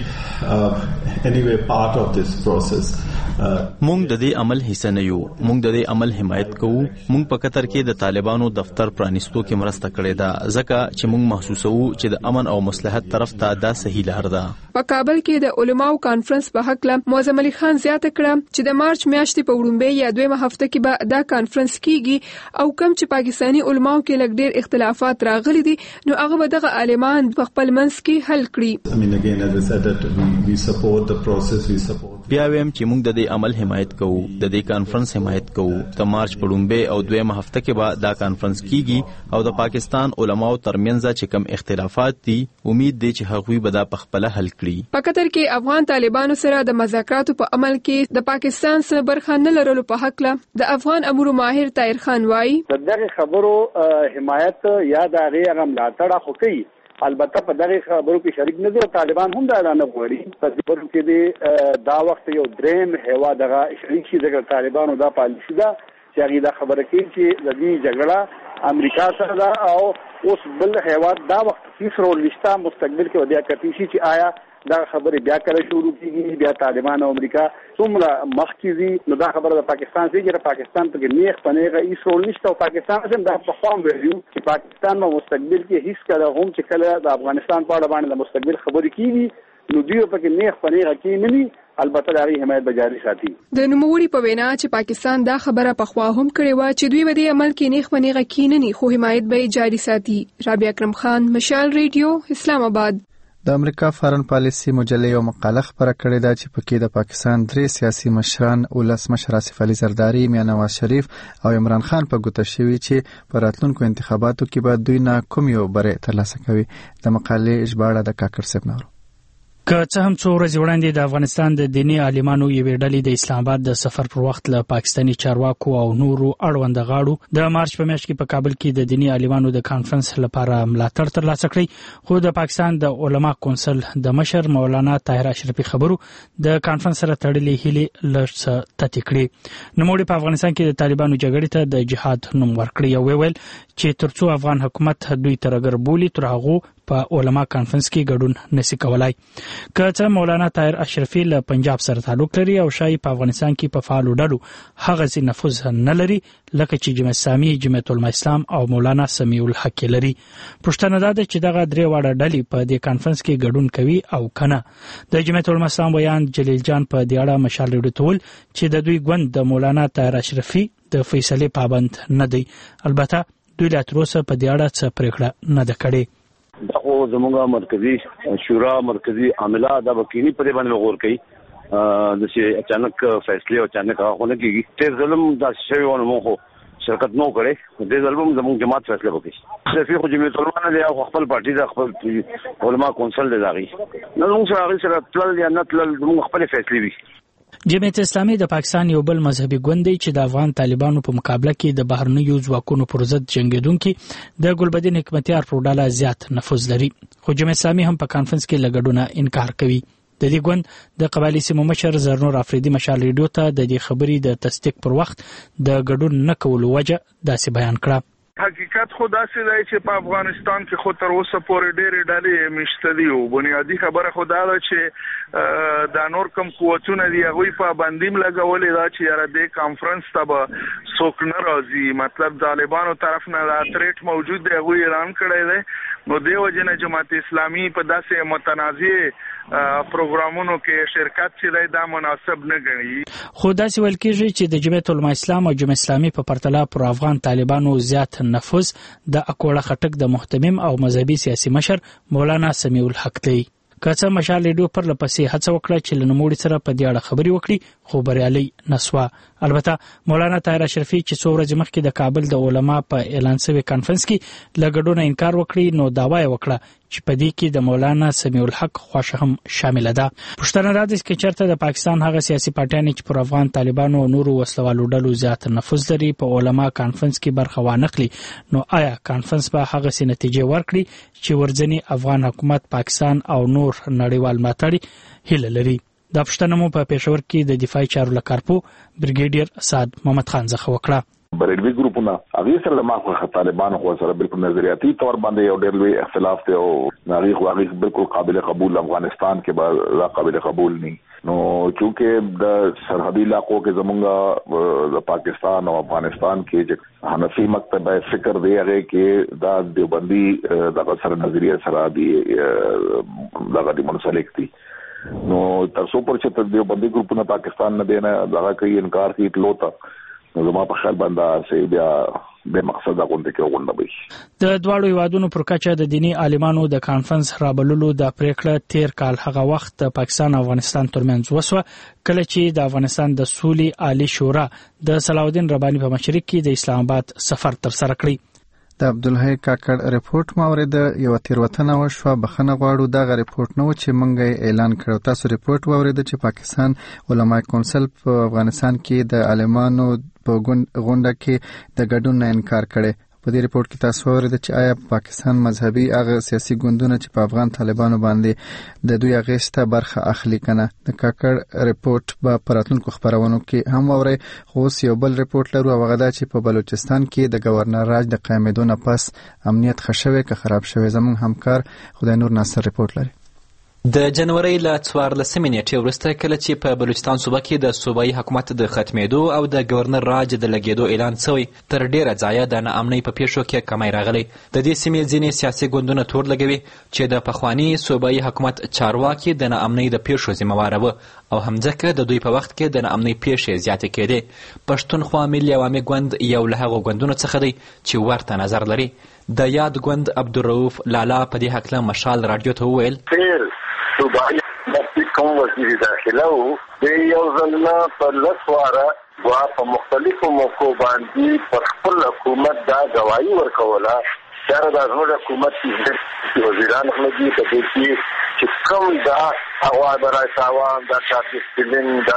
anyway part of this process. مونږ د دې عمل حصہ نه یو. مونږ د دې عمل حمایت کوو. مونږ په قطر کې د طالبانو دفتر پرانیستو کې مرسته کړې ده ځکه چې مونږ محسوسوو چې د امن او مصلحت طرف ته دا صحیح لار ده. په کابل کې د علماو کانفرنس په حق له معظم علي خان زیاته کړه چې د مارچ میاشتې په وړاندې یا دویمه هفته کې به دا کانفرنس کیږي او کوم چې پاکستاني علماو کې لږ ډېر اختلافات راغلي دي نو هغه به دغه عالمان په خپل منځ کې حل کړي. I mean again as I said that we support the process, we support. بیا ویم چې مونږ د دې عمل حمایت کوو. د دې کانفرنس حمایت کوو. د مارچ په وړاندې او دویمه هفته کې به دا کانفرنس کیږي او د پاکستان علماو ترمنځ چې کوم اختلافات دي امید دی چې هغوی به دا په خپل حل کړي. په قطر کې افغان طالبانو سره د مذاکراتو په عمل کې د پاکستان سره برخه نه لرلو په حق له د افغان امور ماهر طاهر خان وایي دغه خبرو حمایت یا د هغه ملاتړ خو کوي. البته په دغه خبرو کې شریک نه دي. طالبان هم دا نه غواړي په دې خبرو کې دا وخت یو دریم هوا دغه شریک شي. دغه طالبانو دا پالیسي ده چې هغه دا خبره کوي چې د دې جګړه امریکا سره ده او اوس بل هوا دا وخت هیڅ رول نشته مستقبل کې بیا کوي چې آیا دا خبره بیا کله شروع کیږي. بیا طالبان او امریکا څومره مخکې نو دا خبره د پاکستان سره چې پاکستان په کې نیغ پنهغه هیڅ رول نشته او پاکستان هم دا په خام ویلو چې پاکستان نو مستقبل کې هیڅ کله هم چې کله د افغانستان په اړه باندې د مستقبل خبرې کیږي نو دوی په کې نیغ پنهغه کې نه ني. البته دا حمایت به جاري ساتي. د نوموړي په وینا چې پاکستان دا خبره په خوا هم کړې و چې دوی به د عمل کې نیغ پنهغه کې نه ني خو حمایت به جاري ساتي. رابعه اکرم خان مشال ریډیو اسلام آباد. د امریکا فارن پالیسي مجلې یو مقاله خبره کړې ده چې پکې د پاکستان 3 سیاسي مشران ولسمشر آصف علي زرداری، میاں نواز شریف او عمران خان په ګوته شوي چې په راتلونکو انتخاباتو کې به دوی نه کوم یو بری ترلاسه کوي. د مقالې ژباړه د کاکړ صاحب نورو. که څه هم څو ورځې وړاندې د افغانستان د دیني عالمانو یوې ډلې د اسلام آباد د سفر پر وخت له پاکستاني چارواکو او نورو اړوند غاړو د مارچ په میاشت کې په کابل کې د دیني عالمانو د کانفرنس لپاره ملاتړ ترلاسه کړی خو د پاکستان د علما کونسل د مشر مولانا طاهر اشرفي خبرو د کانفرنس سره تړلې هیلې لږ تتی کړې. نوموړي په افغانستان کې د طالبانو جګړې ته د جهاد نوم ورکړی او ویل چې ترڅو افغان حکومت دوی ترګر بولی تر هغه په علما کانفرنس کې ګډون نشي کولای. که څه مولانا طاهر اشرفي له پنجاب سره تعلق لري او شای په افغانستان کې په فعالو ډلو هغه سي نفوذ نه لري لکه چې جمعیت اسلامي، جمعیت الاسلام او مولانا سمیع الحق لري. پښتنه ده چې دغه درې واړه ډلې په دې کانفرنس کې ګډون کوي او کنه. د جمعیت الاسلام بیان جلیل جان په دې اړه مشال ریډیو ته ول چې د دوی ګوند د مولانا طاهر اشرفي د فیصله پابند نه دی. البته دوی لا تر اوسه په دې اړه څه پریکړه نه ده کړې. دغه زموږه مرکزی شورا مرکزی عامله د وکیلی پر باندې غور کوي د چې اچانک فیصله او اچانک هغه کېږي. ته ظلم د شوی ونه مو شرکت نو کړي د ظلم زموږ جماعت فیصله وکړي. صرف خو جمعیت العلماء نه او خپل پارټي د خپل علما کونسل دی داغي نو موږ سره تل یا نه تل موږ خپل فیصله وي. جمعیت اسلامي د پاکستان یو بل مذهبي ګوند دی چې د افغان طالبانو په مقابله کې د بهرنیو ځواکونو پر ضد جنگیدونکو د ګلبدین حکمتیار پر ډاله زیات نفوذ لري. خو جمعیت اسلامي هم په کانفرنس کې لګډونه انکار کوي. د دې ګوند د قبایلی سیمو مشر زرنور افریدي مشال ریډیو ته د دې خبرې د تصدیق پر وخت د ګډون نه کولو وجه داسې بیان کړه. حقیقت خو داسې دی چې په افغانستان کې خو تر اوسه پورې ډېرې ډلې مشته دي او بنیادی خبره خو دا ده چې دا نور کوم قوتونه دي هغوی پابندي لګولې ده چې یاره دې کانفرنس ته به څوک نه راځي. مطلب طالبانو طرف نه دا تریټ موجود دی هغوی اعلان کړی دی. نو دې وجې نه جماعت اسلامي په داسې متنازع پروګرامونو کې شرکت چې دی دا مناسب نه ګڼي. خو داسې ویل کېږي چې د جمعیت الاسلام او جمعیت اسلامي په پرتله پر افغان طالبانو زیات نفوذ د اکوړه خټک د محتمم او مذهبي سیاسي مشر مولانا سمیع الحق دی. که څه مشال ریډیو پر لپسې هڅه وکړه چې لنموړي سره په دې اړه خبري وکړي خو بریالي نسوا. البته مولانا طاهر اشرفي چې څو ورځې مخکې د کابل د علما په اعلان شوی کانفرنس کې لګډونه انکار وکړي نو داوا یې وکړه چې په دې کې د مولانا سمیع الحق خواشه هم شامل ده. پښتنه را ده چې چرته د پاکستان هغه سیاسي پارټیان چې پر افغان طالبانو او نورو وسلوالو ډلو زیات نفوذ لري په علما کانفرنس کې برخه وانخلي، نو آیا کانفرنس به هغه سي نتیجې ورکړي چې ورځنی افغان حکومت پاکستان او نور نړیوال ملاتړي هیله لري؟ دا پښتنه مو په پېښور کې د دفاعي چارو لکارپو بریګیډیر اسد محمد خان څخه وکړه. بریډوي ګروپونه هغه سره د ماخه طالبانو خو سره بالکل نظریاتي تور باندې یو ډېر لوی اختلاف دی او هغه بالکل قابل قبول افغانستان کې به قابل قبول نه. نو چونکه د سرحدي علاقو کې زمونږ د پاکستان او افغانستان کې چې حنفي مکتب فکر دی هغه کې دا دیوبندي د سره نظریه سره دی دغه منسلک دي. نو تاسو پر چې دیوبندي ګروپونه پاکستان نه دی نه دغه کوي انکار کوي تلوتا نو زما په خیال باندې سي بیا به مقصد غونډه کې غونډه وي. د دواړو هیوادونو پر کچه د دینی عالمانو د کانفرنس رابللو د پریکړه تیر کال هغه وخت پاکستان او افغانستان ترمنځ وسوه کله چې د افغانستان د سولې عالی شورا د صلاح الدین رباني په مشرۍ کې د اسلام آباد سفر تر سره کړی. د عبدالحی کاکړ ریپورت مورید یو تیروتنه وشوه، بخښنه غواړو. دغه ریپورت نو چې مونږ اعلان کړو. تاسو ریپورت واورید چې پاکستان علماء کونسل په افغانستان کې د عالمانو په غونډه کې د ګډون نه انکار کړي. په دې ریپورت کې تاسو واورید چې آیا پاکستان مذهبي هغه سیاسي ګوندونه چې په افغان طالبانو باندې د دوی اغیسته برخه اخلي کنه. د کاکړ ریپورت په پراتونکو خبرونو کې هم اوري. خو یو بل ریپورت لرو هغه دا چې په بلوچستان کې د گورنر راج د قیامېدو نه پس امنیت خښوي که خراب شوی. زموږ همکار خدای نور ناصر ریپورت لري. د جنوري له 14 نیټې وروسته کله چې په بلوچستان صوبه کې د صوبایي حکومت د ختمېدو او د گورنر راج د لګېدو اعلان شوی، تر ډیره ځایه د ناامنۍ په پیښو کې کمی راغلی. د دې سیمې ځینې سیاسي ګوندونه تور لګوي چې د پخواني صوبایي حکومت چارواکي د ناامنۍ د پیښو ذمهواره وه او همځکه د دوی په وخت کې د ناامنۍ پیښې زیاتې کېدې. پښتونخوا ملي عوامي ګوند یو له هغو ګوندونو څخه دی چې ورته نظر لري. د یاد ګوند عبدالرؤف لالا په دې هکله مشال راډیو ته وویل صوبایي مفتي کوم وزیر داخله وو د یو ځل نه په لسواره په مختلفو موقعو باندې پر خپل حکومت دا ګواهي ورکوله چې دا زموږ حکومت چې وزیران خلګي په دې کې چې کوم دا هوا د راشاوان دا شاکستلین دا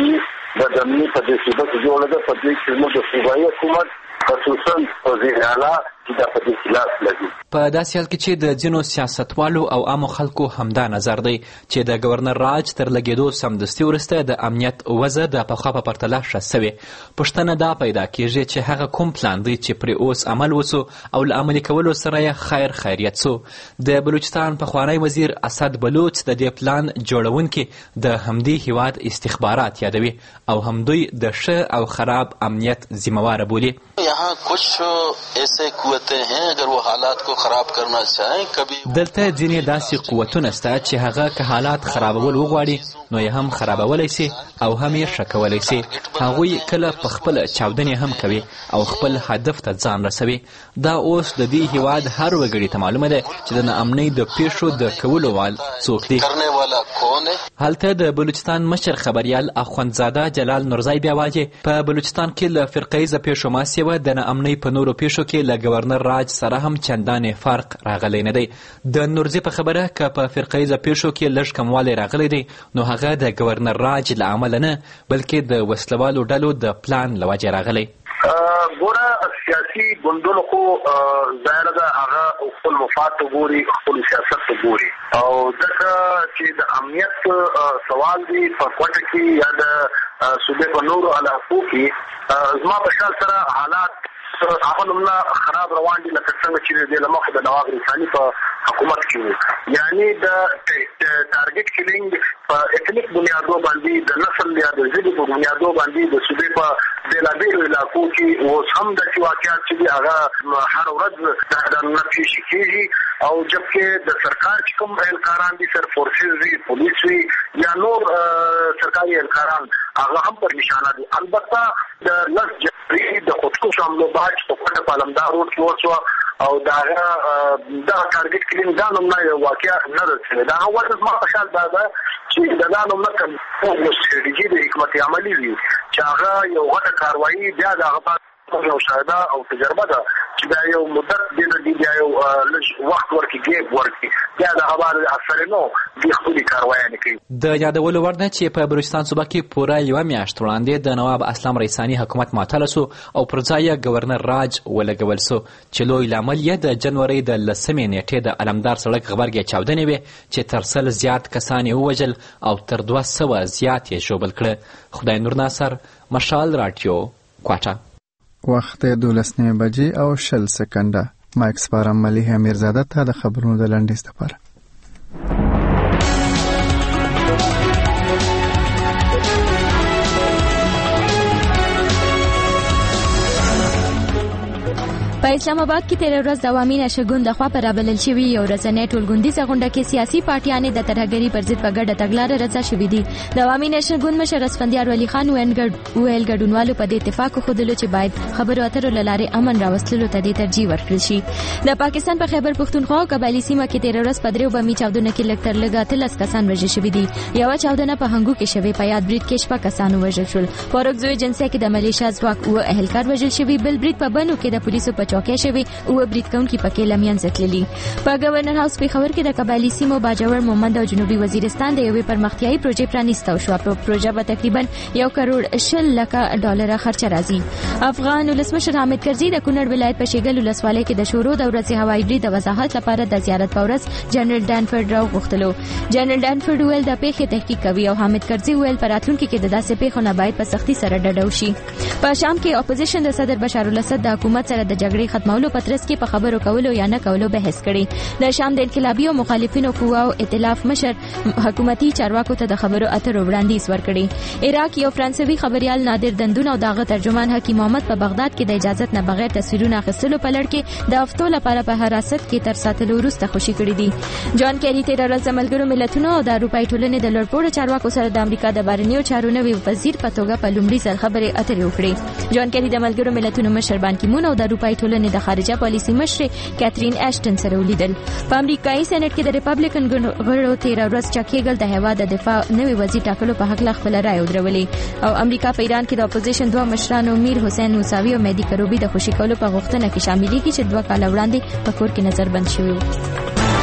څه د دمني په دې صوبه کې جوړه ده. په دې کې موږ د صوبایي حکومت خصوصا وزیر اعلی چې دا په دې خلاف لګي. په داسې حال کې چې د ځینو سیاستوالو او عامو خلکو همدا نظر دی چې د گورنر راج تر لګېدو سمدستي وروسته د امنیت وضع د پخوا په پرتله ښه سوې. پوښتنه دا پیدا کېږي چې هغه کوم پلان دی چې پرې اوس عمل وسو او له عملي کولو سره یې خیریت سو. د بلوچستان پخوانی وزیر اسد بلوچ د دې پلان جوړونکي د همدې هیواد استخبارات یادوي او همدوی د ښه او خراب امنیت ذمہوار بولي. यहाँ कुछ ऐसे قوتیں हैं اگر वो حالات کو خراب کرنا چاہیں کبھی دلته ځینې داسې قوتونه شته چې هغه که حالات خرابول وغواړي نو یې هم خرابولی سي او هم یې ښه کولی سي. هغوی کله په خپله چاودنې هم کوي او خپل هدف ته ځان رسوي. دا اوس د دې هیواد هر وګړي ته معلومه ده چې د ناامنۍ د پیښو د کولو وال څوک دی. هلته د بلوچستان مشر خبریال اخوندزاده جلال نورزی بیا وایي په بلوچستان کې له فرقیزه پیښو ماسیوه د ناامنۍ په نورو پیښو کې له گورنر راج سره هم چندانې فرق راغلی نه دی. د نورزي په خبره که په فرقیزه پیښو کې لږ کموالی راغلی دی نو هغه د گورنر راج له امله نه بلکې د وسلوالو ډلو د پلان له وجې راغلی. ګوره سیاسي ګوندونو خو ظاهره ده هغه خپل مفاد ته ګوري، خپل سیاست ته ګوري او ځکه چې د امنیت سوال دی په کوټه کې یا د صوبې په نورو علاقو کې زما په خیال سره حالات هغه نمونه خراب روان دي لکه څنګه چې د لمخ د نواب رسالي په حکومت کې وو. یعنی د ټارګټ کیلینګ په اټمیک بنیادو باندې د نسل یا د ژبې په بنیادو باندې د صوبې په بیلابیلو علاقو کې اوس هم داسې واقعات چې دي هغه هر ورځ د نفي کېږي او جبکې د سرکار چې کوم اهلکاران دي سر فورسز وي پولیس وي یا نور سرکاري اهلکاران هغه هم پر نشانه دي. البته د لس جنوري د خودکش حملو بعد په کوټه پالمدار روډ کې وشوه او دا ټارګټ کلین دا نومونه یو واقعا نه ده شوې. دا هغه زما په خیال دا ده چې دا نومونه کوم ستراتیژي د حکمت عملي وي چې هغه یو غټه کاروایي بیا د هغه یو شایده او تجربه ده چې دا یو مدت دی بیا یو لږ وخت ورکړي ګیپ ورکړي بیا د هوار اثر نو د خپل کاروایي کوي. د یادولو وړ ده چې په بلوچستان صوبه کې پوره یوه میاشت وړاندې د نواب اسلام رئیساني حکومت معطله سو او پر ځای یې ګورنر راج ولګول سو چې لوی لامل یې د جنوري د 10 نیټې د علمدار سړک غبرګې چاودنې وې چې تر 100 زیات کسان یې ووژل او تر 200 زیات یې ژوبل کړه. خدای نور ناصر، مشال راډیو، کوټه. وخت 12 بجې او 60 سکنډه. مایک سپارم ملیحه میرزاده ته د خبرونو د لنډیز لپاره. په اسلام آباد کې تیر ورځ د عوامي نشرګون د خوا پر رابلل شوی یو ورځنۍ ټولګوندیزه غونډه کې سیاسي پارټیانې د ترهګرۍ پر ضد په ګډه تګلاره رضا شوي دي. د عوامي نشرګون مشر اسفندیار ولی خان ویل ګډونوالو په دې اتفاق وښودلو چې باید خبرو اترو له لارې امن راوستلو ته دې ترجیح ورکړل شي. د پاکستان په خیبر پښتونخوا او قبایلي سیمه کې تیر ورځ په دریو بمي چاودنو کې لږ تر لږه 13 کسان وژل شوي دي. یوه چاودنه په هنګو کې شوې، په یاد برید کې 6 کسان وژل شول. په اورکزو ایجنسۍ کې د ملیشیا ځواک 9 اهلکار وژل شوي، بل برید په بنو کې د پولیسو په چوکۍ شوی او برید کوونکي پکې لمینځه تللي. په گورنر هاوس پېښور کې د قبایلي سیمو باجوړ مومند او جنوبي وزیرستان د یوې پرمختیایي پروژې پرانیسته شوه. په پروژه به تقریبا 1 کروڑ 20 لک ډالر خرچه راځي. افغان ولسمشر حامد کرزي د کونړ ولایت په شیګل ولسوالۍ کې د شورو د ورځې هوایي برید د وضاحت لپاره د زیارت په ورځ جنرال ډانفورد راوغوښتلو. جنرال ډانفورد ویل د پیښې تحقیق کوي او حامد کرزي ویل په راتلونکي کې د داسې پیښو نه باید په سختي سره ډډه وشي. په شام کې اپوزیشن د صدر بشار الاسد د حکومت سره د جګړې ختمولو په ترڅ کې په خبرو کولو یا نه کولو بحث کړي. د شام د انقلابي او مخالفینو قواو ائتلاف مشر حکومتي چارواکو ته د خبرو اترو وړاندیز ورکړي. عراق یو فرانسوي خبريال نادر دندون او دغه ترجمان حکیم محمد په بغداد کې د اجازت نه بغیر تصویرونه اخیستلو په لړ کې د هفتو لپاره په حراست کې تر ساتلو وروسته خوشي کړي دي. جان کیری تیر ورځ د ملګرو ملتونو او د اروپایي ټولنې د لوړپوړو چارواکو سره د امریکا د بهرنیو چارو نوي وزیر په توګه په لومړي ځل خبرې اترې وکړې. جان کیری د ملګرو ملتونو مشر بان کی مون او د اروپایي ټولنې د خارجه پالیسي مشر کاترین اشټن سره ولیدل. په امریکایي سېنات کې د ریپبلیکن غړو تیر ورځ چکیګل د هوا د دفاع نوي وزیر ټاکلو په حق خپل رائے ودرولې او امریکا په ایران کې د اپوزیشن 2 مشرانو میر حسین موساوي او مهدي کروبي د خوشي کولو په غوښتنه کې شاملېږي چې 2 کال وړاندې په کور کې نظر بند شوی و.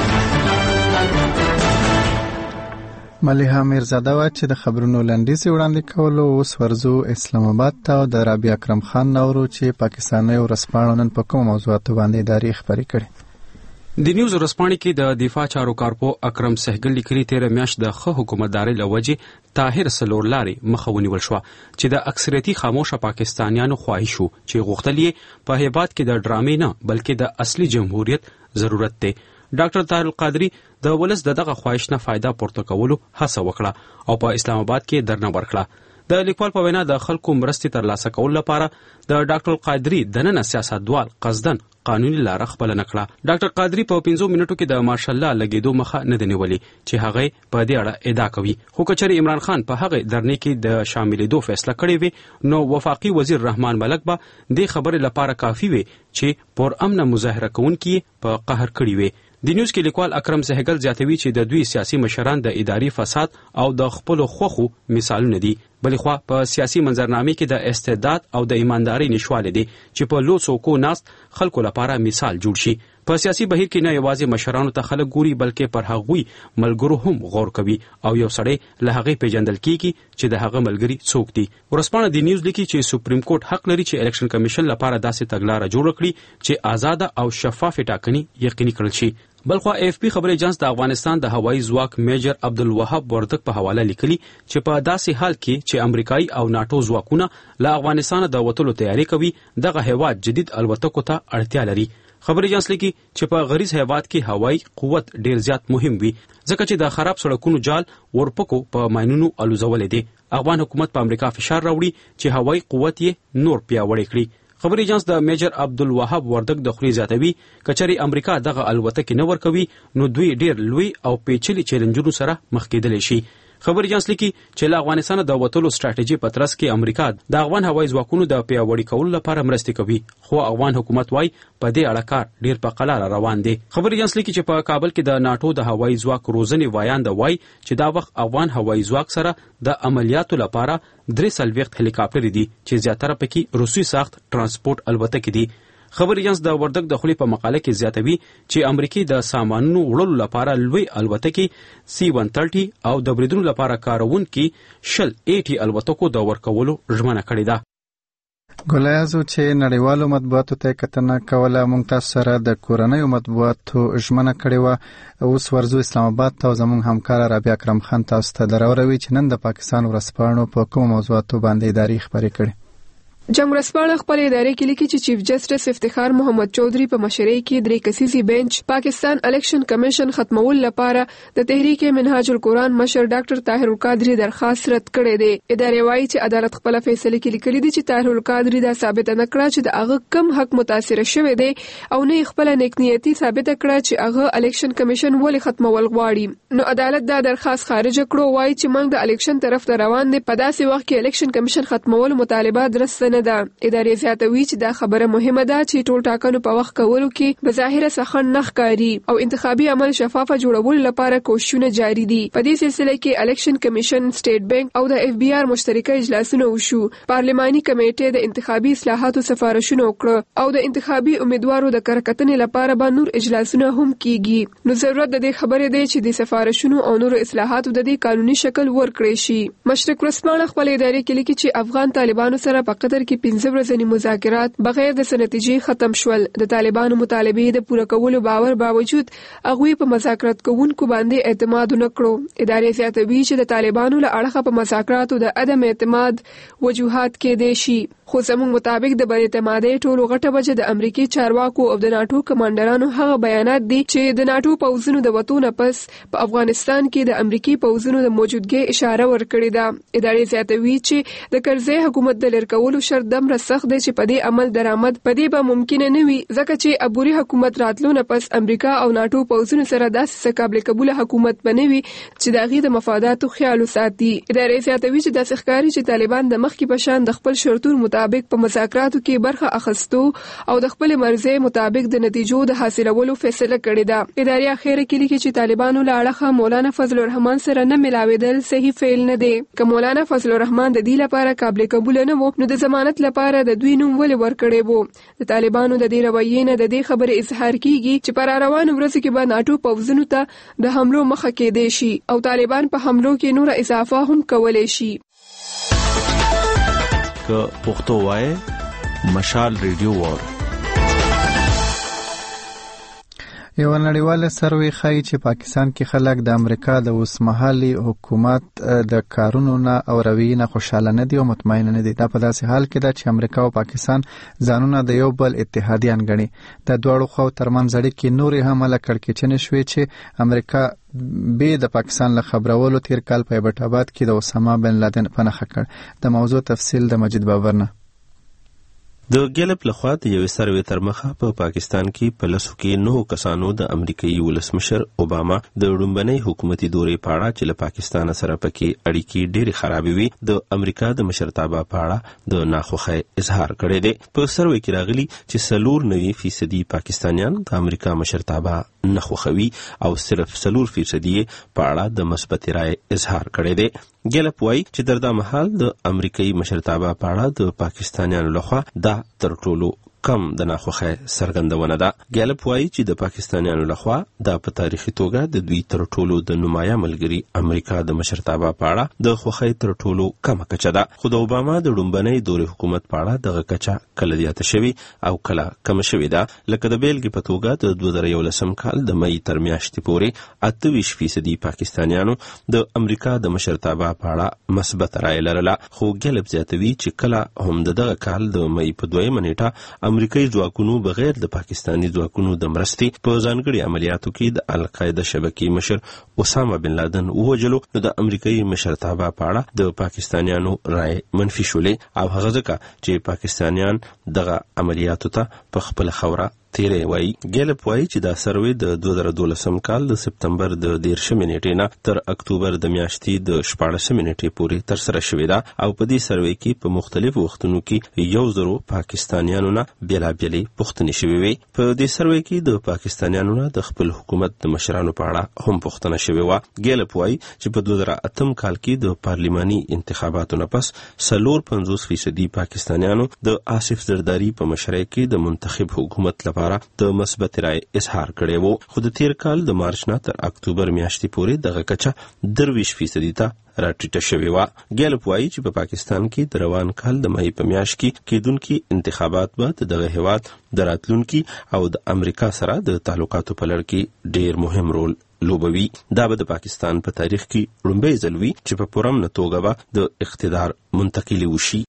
ملیحه میرزاده وا چې د خبرونو لنډیز وړاندې کولو اوس ورزو اسلام آباد ته د رابعه اکرم خان نورو چې پاکستاني ورسپانو نن په کوم موضوعاتو باندې تاریخ خبرې کړي. د نیوز ورسپانې کې د دفاع چارو کارپو اکرم سهګل لیکلي تیر میاشت د ښه حکومتداري لوجې طاهر سلور لاري مخه ونیول شو چې د اکثریتي خاموشه پاکستانیانو خواهش شو چې غوښتل یې په هیبات کې د ډرامې نه بلکې د اصلي جمهوریت ضرورت دی. ډاکټر طاهر القادری د ولس دغه خواهش نه فائدہ پورته کولو هڅه وکړه او په اسلام آباد کې درنه ورکړه. د لیکوال په وینا د خلکو مرستې ترلاسه کولو لپاره د ډاکټر القادری دننه سیاستوال قصدن قانوني لار خپل نکړه. ډاکټر قادری په 15 منټو کې د ماشاء الله لګیدو مخه نه دنیولي چې هغه په دې اړه ادعا کوي. خو کچري عمران خان په هغه درنې کې د شاملېدو فیصله کړې وي نو وفاقي وزیر رحمان ملک به د خبرې لپاره کافي وي چې پر امن مظاهره کوونکي په قهر کړی وي. د نیوز کې لیکوال اکرم سهګل زیاتوي چې د دوی سیاسي مشران د اداري فساد او د خپل خوخو مثالونه دي. بلې خوا په سیاسي منظرنامې کې د استعداد او د ایمانداري نشواله دي چې په لو څوکو ناست خلکو لپاره مثال جوړ شي. په سیاسي بهیر کې نه یوازې مشرانو ته خلک ګوري بلکې پر هغوی ملګرو هم غور کوي او یو سړی له هغې پیژندل کیږي چې د هغه ملګري څوک دي. ورسپانه د نیوز لیکي چې سپریم کورټ حق لري چې الیکشن کمیشن لپاره داسې تګلاره جوړ کړي چې آزاده او شفاف ټاکنې یقیني کړل شي. بلخوا اف پی خبري اجانس د افغانستان د هوایي ځواک میجر عبدالوهاب وردک په حواله لیکلي چې په داسې حال کې چې امریکایي او ناتو ځواکونه له افغانستان د وټلو تیاری کوي دغه هیواد جدید الوتکو ته اړتیا لري. خبري اجانس لیکي چې په غریز هیواد کې هوایي قوت ډیر زیات مهم وي ځکه چې د خراب سړکونو جال ورپکو په ماينونو الوزول دي. افغان حکومت په امریکا فشار راوړي چې هوایي قوت یې نور پیاوړی کړي. خبري اجانس د میجر عبدالوهاب وردک د خوري زیاتوي کچري امریکا دغه الوتکې نه ورکوي نو دوی ډیر لوی او پیچلي چیلنجونو سره مخ کېدلی شي. خبري اجانس لیکي چې له افغانستان د وټلو ستراتیژي په ترڅ کې امریکا د افغان هوایي ځواکونو د پیاوړي کولو لپاره مرستې کوي خو افغان حکومت وايي په دې اړه کار ډیر په قلاره روان دی. خبري اجانس لیکي چې په کابل کې د ناتو د هوایي ځواک روزنې وایاند وایي چې دا وخت افغان هوایي ځواک سره د عملیاتو لپاره 3 هلیکاپټر دي چې زیاتره پکې روسي ساخت ترانسپورت الوتکې دي. خبر ایجنس د وردګ د خولي په مقاله کې زیاتوي چې امریکای د سامانونو وړلو لپاره لوی الوتکې C-130 او د بریدونو لپاره کارونکي شل 80 الوتکو د ورکولو ژمنه کړې ده. ګولیازو چې نړیوالو مطبوعاتو ته کتنه کوله، موږ تاسو سره د کورنیو مطبوعاتو ژمنه کړې وه. اوس ورځو اسلام آباد ته زموږ همکار رابعه اکرم خان تاسو ته دراوروي چې نن د پاکستان ورځپاڼو په کوم موضوعاتو باندې اداري خبرې کړي. جنگ ورځپاڼه خپل ادارې کې لیکي چې چیف جسټس افتخار محمد چودھری په مشرۍ کې 3 کسیزي بنچ پاکستان الیکشن کمیشن ختمول لپاره د تحریک منهاج القرآن مشر ډاکټر طاهر القادری درخواست رد کړی دی. ادارې وایي چې عدالت خپل فیصله کې لیکلي دي چې طاهر القادری دا ثابت نه کړه چې د هغه کم حق متاثر شوی دی او نه خپل نیکنیتی ثابت کړه چې هغه الیکشن کمیشن ولې ختمول غواړي. نو عدالت دا درخواست خارج کړو، وایي چې موږ د الیکشن طرف ته روان دي، په داسې وخت کې الیکشن کمیشن ختمول مطالبه درسته ده. ادارې زیاتوي چې دا خبره مهمه ده چې ټول ټاکنو په وخت کولو کې بظاهره سخن نه ښکاري او انتخابي عمل شفافه جوړولو لپاره کوششونه جاري دي. په دې سلسله کې الیکشن کمیشن، سټیټ بانک او د FBR مشترکه اجلاسونه وشو. پارلماني کمیټې د انتخابي اصلاحاتو سفارشونه وکړه او د انتخابي امیدوارو د کارکتنې لپاره به نور اجلاسونه هم کیږي. نو ضرورت د دې خبرې دی چې د سفارشونو او نور اصلاحاتو د دې قانوني شکل ورکړي شي. مشرق ورځپاڼه خپل ادارې کې لیکي چې افغان طالبانو سره په قطر کې 15 ورځنی مذاکرات بغیر د نتیجې ختم شول. د طالبانو مطالبې د پوره کولو باور باوجود هغوی په مذاکرات کوونکو باندې اعتماد نه کړو. ادارې زیاتوي چې د طالبانو له اړخه په مذاکراتو د عدم اعتماد وجوهات کې دي شي، خو زموږ مطابق د بې اعتمادۍ ټولو غټه وجه د امریکای چارواکو او د ناتو کمانډرانو هغه بیانات دي چې د ناتو پوځونو د وتون پس په افغانستان کې د امریکای پوځونو د موجودګۍ اشاره ورکړې ده. ادارې زیاتوي چې د کرزي حکومت د لر کولو شرط دمره سخت دی چې په دې عمل درآمد په دې به ممکن نه وي، ځکه چې عبوري حکومت راتلو نه پس امریکا او ناتو پوځونو سره داسې قابل قبول حکومت بنوي چې د هغې د مفاداتو خیال وساتي. ادارې زیاتوي چې داسې ښکاري چې طالبان د مخکې په شان د خپل شرطونو مطابق په مذاکراتو کې برخه اخیستو او د خپل مرزي مطابق د نتیجو د حاصلولو فیصله کړې ده. ادارې اخیره کې لیکي چې طالبانو له اړخه مولانا فضل الرحمن سره نه ملاوېدل صحیح فعل نه دی. که مولانا فضل الرحمن د دې لپاره قابل قبول نه وو نو د ضمانت لپاره د دوی نوم ولې ورکړی وو. د طالبانو د دې رویې نه د دې خبرې اظهار کیږي چې پر روانو ورځو کې به ناتو پوځونو ته د حملو مخه کېدی شي او طالبان په حملو کې نور اضافه هم کولی شي. که پښتو وای مشال ریډیو وار یو نړیواله سروې ښایي چې پاکستان کې خلک د امریکا د اوسمهالي حکومت د کارونو نه او رویې نه خوشاله نه دي او مطمئن نه دي. دا په داسې حال کې ده چې امریکا او پاکستان ځانونه د یو بل اتحادیان ګڼي. د دواړو خواو ترمنځ اړیکې نورې هم له کړکېچنې شوې چې امریکا به د پاکستان له خبرولو تیر کال په ایبټ آباد کې د اسامه بن لادن په نښه کړ. د موضوع تفصیل د مجید بابر نه. د ګیلپ لخوا د یو سروې تر مخه په پاکستان کې په لسو کې 9 کسانو د امریکایي ولسمشر اوباما د وړاندې حکومتي دورې په اړه چې له پاکستان سره پکې اړیکې ډېرې خرابې وي د امریکا د مشرتابه په اړه د ناخوښۍ اظهار کړی دی. په سروې کې راغلي چې 94% پاکستانیان د امریکا مشرتابه نه خوښوي او صرف 4% په اړه د مثبت رائے اظهار کړی دی. ګیلپ وایي چې تر دا مهال د امریکایي مشرتابه په اړه د پاکستانیانو لخوا دا تر ټولو کم د ناخوښۍ څرګندونه ده. ګیلپ وایي چې د پاکستانیانو لخوا دا په تاریخي توګه د دوی تر ټولو د نمایه ملګري امریکا د مشرتابه په اړه د خوښۍ تر ټولو کمه کچه ده. خو د اوباما د وړاندې دورې حکومت په اړه دغه کچه کله زیاته شوې او کله کمه شوې ده. لکه د بیلګې په توګه د 2011 کال د مئی تر میاشتې پورې 28% پاکستانیانو د امریکا د مشرتابه په اړه مثبت رائے لرله. خو ګیلپ زیاتوي چې کله هم دغه کال د مئی په 2 نیټه امریکایي ځواکونو بغیر د پاکستاني ځواکونو د مرستې په ځانګړي عملیاتو کې د القاعده شبکې مشر اسامه بن لادن ووژلو نو د امریکایي مشرتابه په اړه د پاکستانیانو رائے منفي شولې او هغه ځکه چې پاکستانیان دغه عملیاتو ته په خپل خوره تیری وایي. ګیلپ وایي چې دا سروې د 2012 کال د سپتمبر د 13 نیټې نه تر اکتوبر د میاشتې د 14 نیټې پورې ترسره شوې ده او په دې سروې کې په مختلفو وختونو کې 1,000 پاکستانیانو نه بیلابېلې پوښتنې شوې وې. په دې سروې کې د پاکستانیانو نه د خپل حکومت د مشرانو په اړه هم پوښتنه شوې وه. ګیلپ وایي چې په 2008 کال کې د پارلیماني انتخاباتو نه پس 54% پاکستانیانو د آصف زرداری په مشرۍ کې د منتخب حکومت لپاره د مثبت رائے اظهار کړی وو، خو د تیر کال د مارچ نه تر اکتوبر میاشتې پورې دغه کچه 23% ته راټیټه شوې وه. ګیلپ وایي چې په پاکستان کې د روان کال د مئی په میاشت کې کېدونکي انتخابات به دغه هیواد د راتلونکي او د امریکا سره د تعلقاتو په لړ کې ډیر مهم رول لوبوي. دا به د پاکستان په تاریخ کې لومړی ځل وي چې په پرامن توګه به د اقتدار منتقلي وشي.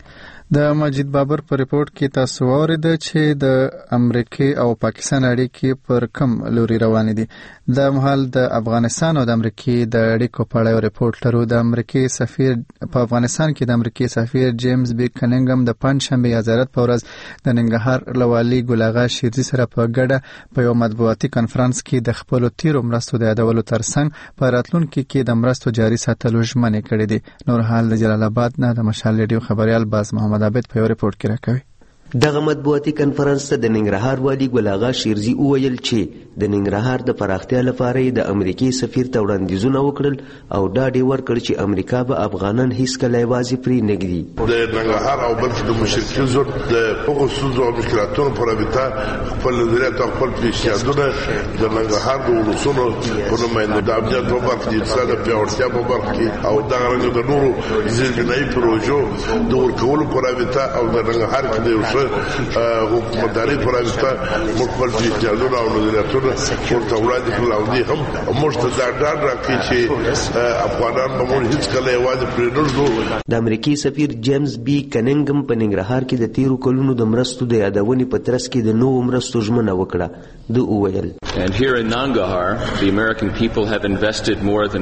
د مجید بابر په ریپورت کې تاسو واورېده چې د امریکا او پاکستان اړیکې پر کوم لوري روانې دي. د مهال د افغانستان او د امریکا د اړیکو په اړه ریپورت لرو. د امریکا سفیر په افغانستان کې د امریکا سفیر جیمز بی کنینګم د پنځشنبه یازارت په ورځ د ننګرهار لوالي ګل اغا شیرزي سره په ګډه په یو مطبوعاتي کانفرنس کې د خپل تیرو مرستو د یادولو ترڅنګ په راتلونکي کې د مرستو جاري ساتلو ژمنې کړې دي. نور حال د جلال آباد نه د مشال ریډیو خبريال باز محمد عابد په ریپورت کې راکوي. دغه مطبوعاتي کانفرنس ته د ننګرهار والي ګل اغا شیرزي وویل چې د ننګرهار د پراختیا لپاره د امریکای سفیر ته وړاندیزونه وکړل او ډاډ یې ورکړ چې امریکا به افغانان هیڅکله یوازې پرې نه ږدي. د ننګرهار او بلکې د مشرقي زون د هغو ستونزو او مشکلاتونو په رابطه خپل نظریات او خپل پیشنهادونه د ننګرهار د ولسونو په نماینده د امنیت په برخه کې، اقتصاد پیاوړتیا په برخه کې او دغه رنګ د نورو زیربنایي پروژو د ورکولو په رابطه او د ننګرهار کې د حکومتداري پر رابطه مخبل پیشنهادونه او نظریاتونه ورته وړاندې کړل او دې هم موږ ته دا ډاډ راکړي چې افغانان به موږ هیڅکله یوازې پرې نه ږدو. د امریکای سفیر جیمز بی کنینګم په ننګرهار کې د تیرو کلونو د مرستو د یادونې په ترڅ کې د نوو مرستو ژمنه وکړه. د وویل And here in Nangarhar, the American people have invested more than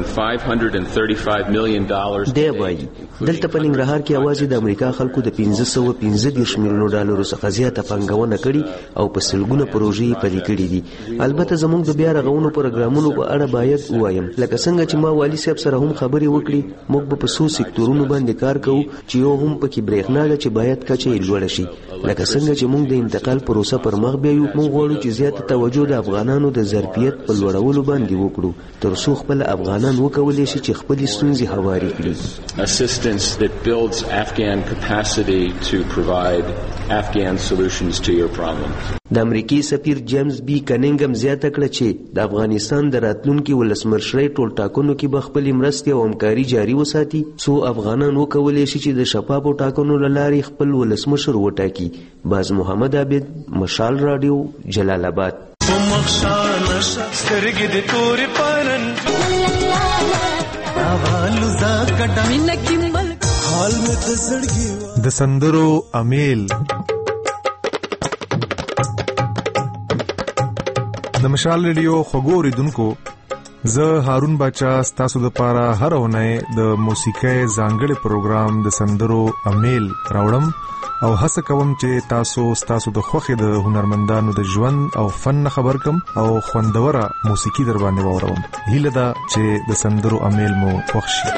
$535 million. دی وایي دلته په ننګرهار کې یوازې د امریکا خلکو د 515 میلیونو ډالرو څخه زیاته پانګونه کړې او په سلګونه پروژې پلي کړې دي. البته زموږ د بیا رغونو پروګرامونو په اړه باید ووایم، لکه څنګه چې ما والي صاحب سره هم خبرې وکړې، موږ به په څو سکتورونو باندې کار کوو چې یو هم پکې برېښنا ده چې باید کچه یې لوړه شي. لکه څنګه چې موږ د انتقال پروسه پر مخ بیایو، موږ غواړو چې زیاته توجه د افغانانو د ظرفیت په لوړولو باندې وکړو تر څو خپل افغانان وکولای شي چې خپل ستونزې هواري کړي. Assistance that builds Afghan capacity to provide Afghan solutions to your problems. د امریکای سفیر جیمز بی کنینګم زیاته کړه چې د افغانستان د راتلونکي ولسمشرۍ ټول ټاکنو کې به خپل مرستې او همکاري جاري وساتي څو افغانان وکولای شي چې د شفافو ټاکنو له لارې خپل ولسمشر وټاکي. باز محمد عابد، مشال رادیو، جلال آباد. د سندرو امیل د مشال ریډیو خوږو اوریدونکو، زه هارون باچا ستاسو دپاره هر اونۍ د موسیقۍ ځانګړی پروګرام د سندرو امیل راوړم او هڅه کوم چې تاسو ستاسو د خوښې د هنرمندانو د ژوند او فن خبر کم او خوندوره موسیقي در باندې واوروم. هیله ده چې د سندرو امیل مو خوښ شي.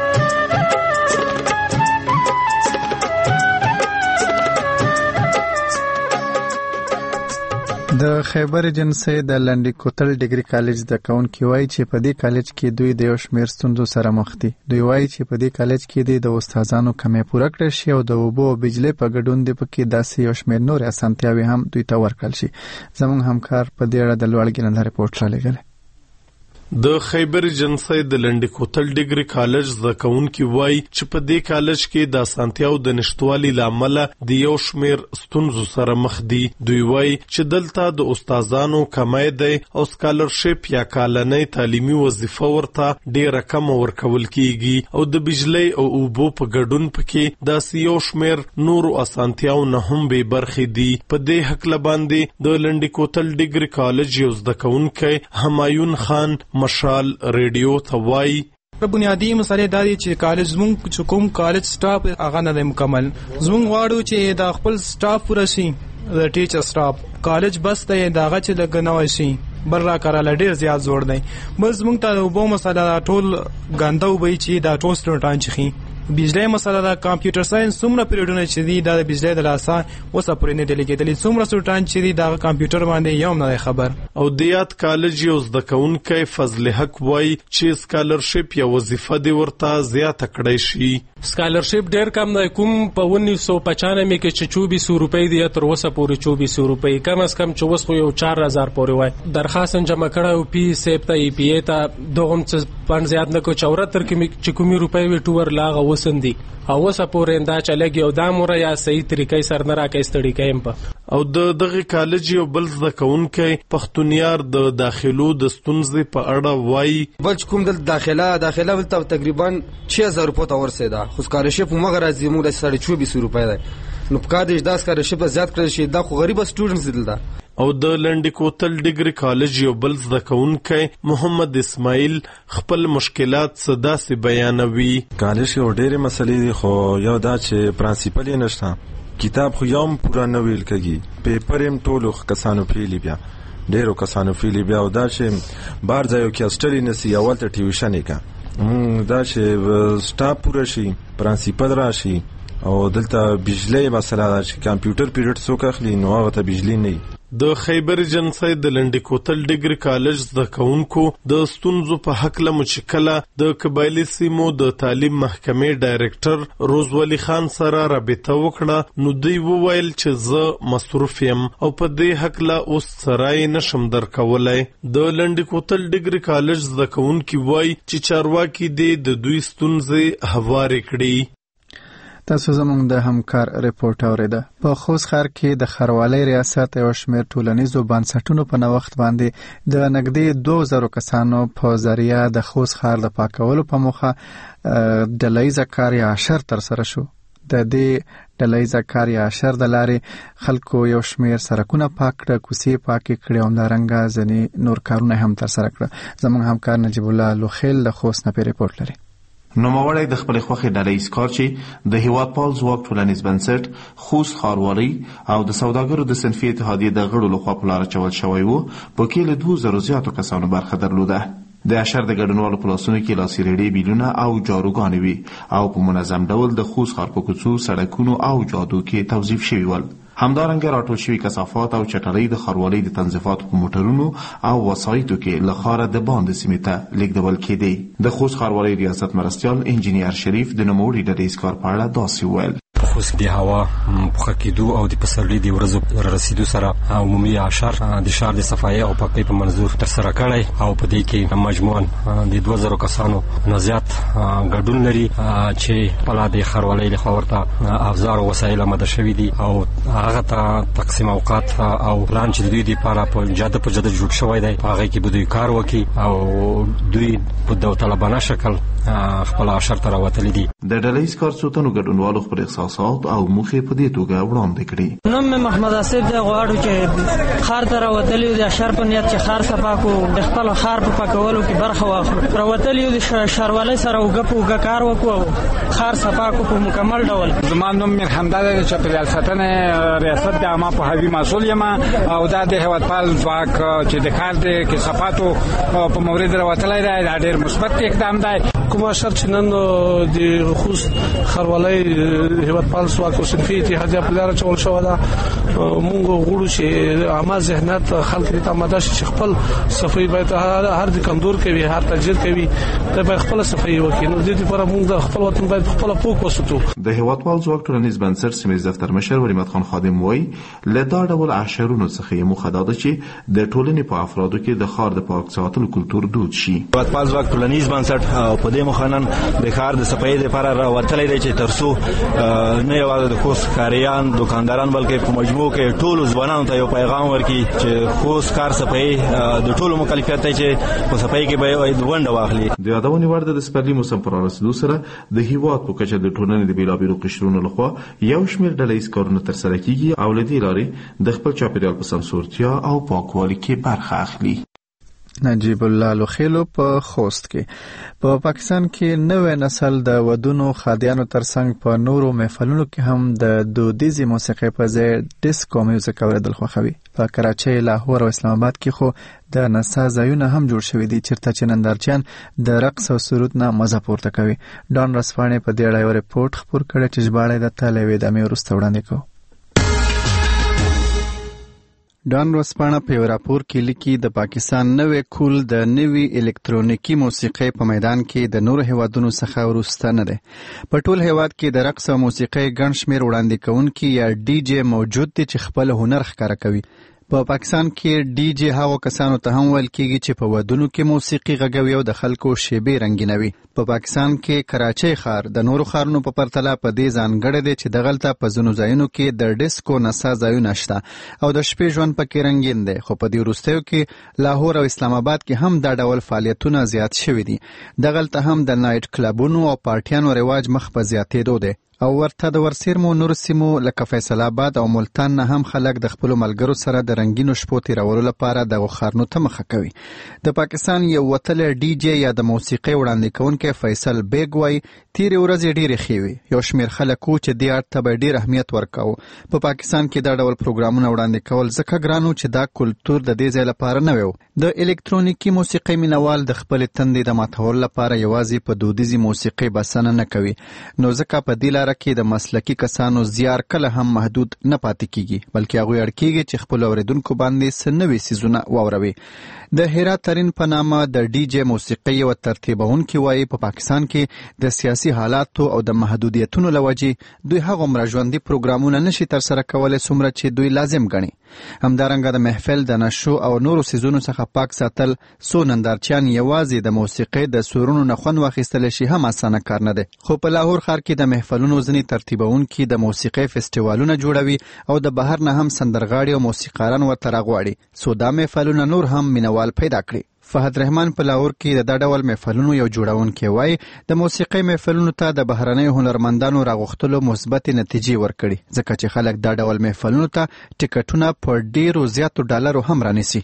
د خیبر ایجنسی د لنډی کوتل ډیګري کالج د کاونکي وایي چې په دې کالج کې دوی د یو شمېر ستونزو سره مخ دي. دوی وایي چې په دې کالج کې د استادانو کمې پوره کړل شي او د اوبو او بجلی په ګډون د پکې داسې یو شمېر نور اسانتیاوې هم دوی ته ورکړل شي. زموږ همکار په دې اړه د لوړګي نه ریپورت را لېږلی. د خیبر ایجنسی د لنډی کوتل ډیګري کالج زده کوونکي وایي چې په دې کالج کې د اسانتیاو د نشټوالي له امله د یو شمېر ستونزو سره مخ دي. دوی وایي چې دلته د استادانو کمی دی او سکالرشپ یا کالنۍ تعلیمي وظیفه ورته ډېره کمه ورکول کیږي او د بجلی او اوبو په ګډون پکې داسې یو شمېر نورو اسانتیاو نه هم بې برخې دي. په دې هکله باندې د لنډی کوتل ډیګري کالج یو زده کوونکی همایون خان مشال ریډیو ته وایي بنیادی مسله دا دي چې کالج زموږ کوم کالج سټاف هغه نه مکمل. زموږ غواړو چې دا خپل سټاف پوره شي د ټیچر سټاف کالج بس ته داغه چې لګنوي شي بل را کراله ډیر زیات زوړ دی. بس موږ ته د وبو مسله ټول ګنده وبي چې دا ټول سټوډنټان چخي. بجلی مسله د کمپیوټر ساينس څومره پیریډونه چې دي د بجلی د لاسه اوس پرې نه دلیږي څومره سټوډنټان چې دي د کمپیوټر باندې یو نه خبر. او د یاد کالج یو زده کوونکی فضل حق وای چې سکالرشپ یا وظیفه دی ورته زیاته کړی شي. سکالرشپ ډیر کم دی، کوم په 1995 کې چې 2400 روپۍ دی تر اوسه پورې 2400 روپۍ کم از کم 2400 یو 4000 پورې وای. درخواست جمع کړه او پی سیپ ته ای پی ای ته دغه څه پن زیات نه کو 74 کې چې کومي روپۍ وی ټور لاغه وسندي او اوسه پورې انده چلګي او دا مور یا صحیح طریقې سر نه راکې ستړي کایم په. او دغه کالج یو بل زده کوونکی پښتونیار د داخلو د ستونزې په اړه وای بل کوم د داخله ول تقریبا 6000 روپۍ ته ورسېده خو سکالرشپ موږ راځي موږ د 2400 روپۍ ده نو په کار د سکالرشپ زیات کړل شي دا خو غریب سټوډنټس دي. او د لنډی کوتل ډیګری کالج یو بل زده کوونکی محمد اسماعیل خپل مشکلات صدا سي بیانوي. کالج یو ډېرې مسلې دي خو یو دا چې پرنسپل یې نشته، کتاب خو یوم پورا نه ویل کېږي، پیپر هم ټولو کسانو پیلی بیا ډېرو کسانو پیلی بیا او دا چې بار ځای کې اسټډي نسی اول ته ټیوشن یې دا چې سټاف پورا شي پرنسپل راشي او دلته بجلی مسله ده چې کمپیوټر پیریډ څوک اخلي نو هغه ته بجلی نه. د خیبر جنسي د لنډی کوتل ډیګری کالج زده کوونکو د ستونزو په حق له مشکله د قبایلی سیمو د تعلیم محکمې ډایرکټر روزولي خان سره رابطه وکړه نو دوی وویل چې زه مصروف یم او په دې حق له اوس سره نشم درکولای. د لنډی کوتل ډیګری کالج زده کوونکي وای چې چارواکي د دوی ستونزې هوارې کړي. تاسو زموږ د همکار ریپورت اوریده. په خوست ښار کې د ښاروالۍ ریاست یو شمېر ټولنیزو بنسټونو په نوښت باندې د نږدې 2000 کسانو په ذریعه د خوست ښار د پاکولو په موخه ډلهییزه کار یا عشر ترسره شو. د دې ډلهییزه کار یا عشر د لارې خلکو یو شمېر سړکونه پاک کړه، کوڅې پاکې کړې او همدارنګه ځینې نور کارونه هم ترسره کړه. زموږ همکار نجیب الله لوخیل د خوست نه ریپورت لري. نوموړی د خپل خوخي ډلهییز کار چې د هیواد پال ځواک ټولنیز بنسټ خوست ښاروالۍ او د سوداګرو د صنفي اتحادیې د غړو لخوا په لاره چول شوی وو په کې له 2000 زیاتو کسانو برخه درلوده. د عشر د ګډونوالو په لاسونو کې لاسي ریډې بیلونه او جاروګانې وي او په منظم ډول د خوست ښار په کوڅو سړکونو او جادو کې توظیف شوي ول. همدارنګه راټول شوي کثافات او چټلۍ د ښاروالۍ د تنظیفاتو په موټرونو او وسایطو کې له ښاره د باندې سیمې ته لیږدول کېدې. د خوست ښاروالۍ ریاست مرستیال انجینیر شریف د نوموړي ډلهییز کار په اړه داسې وویل. خوست د هوا پوخه کېدو او د پسرلي د ورځو رسیدو سره عمومي عشر د ښار د صفایي او پاکۍ په منظور ترسره کړی او په دې کې مجموعاً د 2000 کسانو نه زیات ګډون لري چې په لاره د ښاروالۍ لخوا ورته افزار او وسایل آماده شوي دي او هغه ته تقسیم اوقات او پلان چې دوی لپاره په جاده جوړ شوی دی په هغه کې به دوی کار وکړي او دوی په داوطلبانه شکل خپل عشر ته راوتلي دي. د ډلهییز کار څو تنو ګډونوالو خپل احساسات او موخې په دې توګه وړاندې کړي. نوم مې محمد آصف دی. غواړو چې ښار ته راوتلي د عشر په نیت چې ښار صفا کړو، د خپل ښار په پاکولو کې برخه واخلو. راوتلي د ښاروالۍ سره اوږه کار وکړو او ښار صفا کړو په مکمل ډول. زما نوم میر حمدان دی. چاپیریال ساتنې ریاست د عامه پوهاوي مسؤل یم او دا د هیواد پال ځواک چې د کار د کثافاتو په مورد راوتلی دی دا ډېر مثبت اقدام دی. کوم عشر چې نن د خوست ښاروالۍ هیواد پال ځواک او صنفي اتحادیه په لاره چول شوې ده. موږ غواړو چې عامه ذهنیت خلک ته آماده شي چې خپل صفایي باید هر د کمزور کوي هر تجربه کوي ته باید خپل صفایي وکړي. نو د دې لپاره موږ د خپل وطن باید خپل پوک وساتو. د هیواد پال ځواک ټولنیز بنسټ سیمې دفتر مشر ولیمت خان خادم وایي له دا ډول عشرونو څخه یې موخه دا ده چې د ټولنې په افرادو کې د ښار د پاک ساتلو کلتور دود شي. هیواد پال ځواک ټولنیز بنسټ په دې مخنن د ښار د صفایي لپاره راوتلی دی چې ترڅو نه یوازې د خوست ښاریان دکانداران بلکې په مجموع کې ټولو ځوانانو ته یو پیغام ورکړي چې خوست ښار صفایي د ټولو مکلفیت دی چې په صفایي کې به ونډه واخلي. د یادونې وړ ده د سپرلي موسم په رارسېدو سره د هیواد په کچه د ټولنې د بېلابېلو قشرونو لخوا یو شمېر ډلهییز کارونه ترسره کېږي او له دې لارې د خپل چاپېریال په سمسورتیا او پاکوالي کې برخه اخلي. نجیب الله لوخیلو په خوست کې په پاکستان کې نوې نسل د ودونو خادیانو ترڅنګ په نورو محفلونو کې هم د دودیزي موسیقي په ځای ډیسکو میوزیک اوریدل خوښوي. په کراچۍ، لاهور او اسلام آباد کې خو د نڅا ځایونه هم جوړ شوي دي چیرته چې نندارچیان د رقص او سرود نه مزه پورته کوي. ډان رسپانې په دې اړه یو ریپورت خپور کړی چې ژباړه یې د تلوي د مې وروسته وړاندې کوو. ډان رسپانه په یو راپور کې لیکي د پاکستان نوې کول د نوې الکترونیکی موسیقي په میدان کې د نورو هیوادونو څخه وروسته نه دی. په ټول هیواد کې د رقص او موسیقي ګڼ شمېر وړاندې کوونکي یا ډي جی موجود دي چې خپل هنر ښکاره کوي. په پاکستان کې ډي جی هغو کسانو ته هم ویل کېږي چې په ودونو کې موسیقي غږوي او د خلکو شیبې رنګینوي. په پاکستان کې کراچۍ ښار د نورو ښارونو په پرتله په دې ځانګړی دی چې دغلته په ځینو ځایونو کې د ډیسکو نڅا ځایونه شته او د شپې ژوند پکې رنګین دی. خو په دې وروستیو کې لاهور او اسلام آباد کې هم دا ډول فعالیتونه زیات شوي دي. دغلته هم د نایټ کلبونو او پارټیانو رواج مخ په زیاتېدو دی او ورته د ورسیرمو نور سیمو لکه فیصل آباد او ملتان نه هم خلک د خپل ملګرو سره د رنگینو شپو تیرولو لپاره دغه ښارونو ته مخه کوي. د پاکستان یو وتلی ډي جی یا د موسیقي وړاندې کوونکی فیصل بیگ وایي تیرې ورځې ډېرې ښې وي. یو شمېر خلک وو چې دې اړ ته به ډېر اهمیت ورکاوه. په پاکستان کې دا ډول پروګرامونه وړاندې کول ځکه ګران وو چې دا کلتور د دې ځای لپاره نه وي. د الکترونیکی موسیقي مینوال د خپل تندې د ماتولو لپاره یوازې په دودیزي موسیقي بسنه نه کوي، نو ځکه په دې لاره کې د مسلکي کسانو زیار کله هم محدود نه پاتې کیږي، بلکې هغوی اړ کیږي چې خپل اوریدونکو باندې څه نوي څیزونه واوروي. د هرات ترین په نامه د ډي جی موسیقي او ترتیبونکي وایي په پاکستان کې د سیاسي حالاتو او د محدودیتونو له وجې دوی هغومره ژوندي پروګرامونه نشي ترسره کولی څومره چې دوی لازم ګڼي. همدارنګه د محفل د نشو او نورو څیزونو څخه پاک ساتل څو نندارچیان یوازې د موسیقي د سورونو نه خوند واخیستلی شي هم اسانه کار نه دی. خو په لاهور ښار کې د محفلونو ځینې ترتیبونکي د موسیقي فستیوالونه جوړوي او د بهر نه هم سندرغاړي او موسیقاران ورته راغواړي څو دا محفلونه نور هم مینوال پیدا کړي. فهد رحمان په لاهور کې د دا ډول محفلونو یو جوړونکی وایي د موسیقي محفلونو ته د بهرنیو هنرمندانو راغوښتلو مثبت نتیجې ورکړي، ځکه چې خلک دا ډول محفلونو ته ټکټونه په ډیرو زیاتو ډالرو هم رانیسي.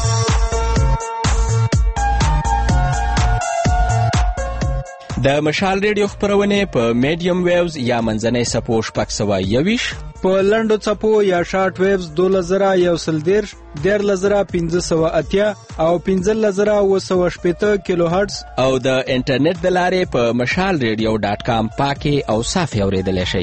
د مشال ریډیو خپرونې په میډیم ویوز یا منځنۍ څپو 621 په لنډو څپو یا شارټ ویوز 2110 14580 او 15980 کیلو هرتز او د انټرنیټ د لارې په mashalradio.com پاکي او صافي اوریدلی شئ.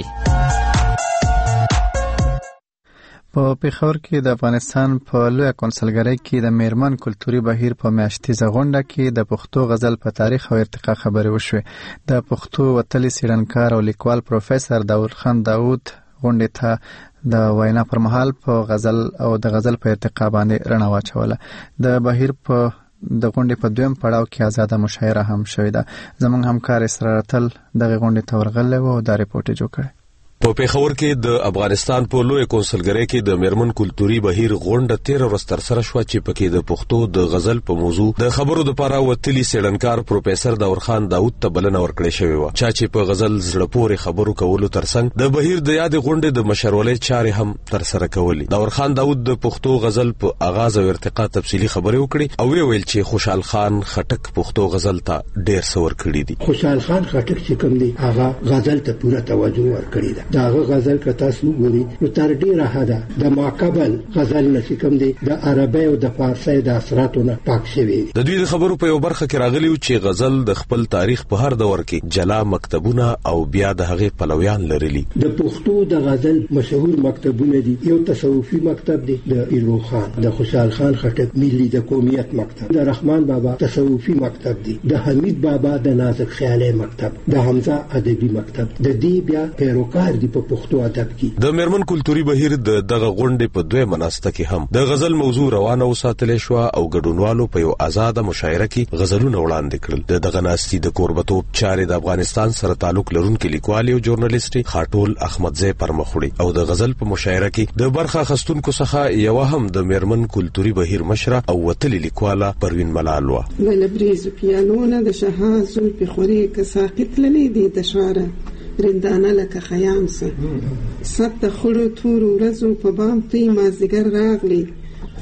په پیښور کې د افغانستان په لویه کونسلګرۍ کې د میرمن کلتوري بهیر په میاشتیزه غونډه کې د پښتو غزل په تاریخ او ارتقا خبرې وشوې. د پښتو وتلي څېړنکار او لیکوال پروفیسر داود خان داود غونډې ته د وینا پر مهال په غزل او د غزل په ارتقا باندې رڼا واچوله. د بهیر په د غونډې په دویم پړاو کې آزاده مشاعره هم شوې ده. زموږ همکار اسرار تل دغه غونډې ته ورغلی و او دا ریپورټ یې جوړ کړی. په پیښور کې د افغانستان په لوی کونسلګرۍ کې د میرمن کلتوري بهیر غونډه 13 ورځ ترسره شوه چې پکې د پښتو د غزل په موضوع د خبرو لپاره وتلي څېړنکار پروفیسر داود خان داود ته بلنه ورکړې شوې وه، چې په غزل زړه پورې خبرو کولو ترڅنګ د بهیر د یاد غونډې د مشرولۍ چارې هم ترسره کولې. داود خان داود د پښتو غزل په آغاز او ارتقا تفصیلي خبرې وکړې او ویل چې خوشحال خان خټک پښتو غزل ته ډېر څه ورکړي دي. خوشحال خان خټک چې کوم دی هغه غزل ته پوره توجه ورکړي ده. داغه غزل که تاسو وګورئ نو تر ډیره حده د ماقبل غزل نه کوم دی د عربی او د فارسی د اثراتو نه پاک شوی. د دوی د خبرو په یو برخه کې راغلی چې غزل د خپل تاریخ په هر دور کې جلا مکتبونه او بیا د هغې پلویان لرلي. د پښتو د غزل مشهور مکتبونه دي. یو تصوفي مکتب دی د ایرو خان، د خوشحال خان خټک ملي د قومیت مکتب، د رحمان بابا تصوفي مکتب دی، د حمید بابا د نازک خیالي مکتب، د حمزه ادبي مکتب. د دې بیا پیروکار دی په پښتو د میرمن کلتوري بهیر د دغه غونډې په دویمه ناسته کې هم د غزل موضوع روانه وساتلې شوه او ګډونوالو په یو آزاده مشاعره کې غزلونه وړاندې کړل. د دغه ناستې د کوربتوب چارې د افغانستان سره تعلق لرونکي لیکوال او ژورنالیست خاټول احمدزی پرمخوړي او د غزل په مشاعره کې د برخه اخیستونکو څخه یو هم د میرمن کلتوري بهیر مشره او وتلي لیکواله پروین ملال وه. ولبریز پیانونه د شهاز زلفې خورې که ساقط للی دی د شاره رندانه لکه خیام سه ست د خړو تورو ورځو په بام توی مازدیګر راغلی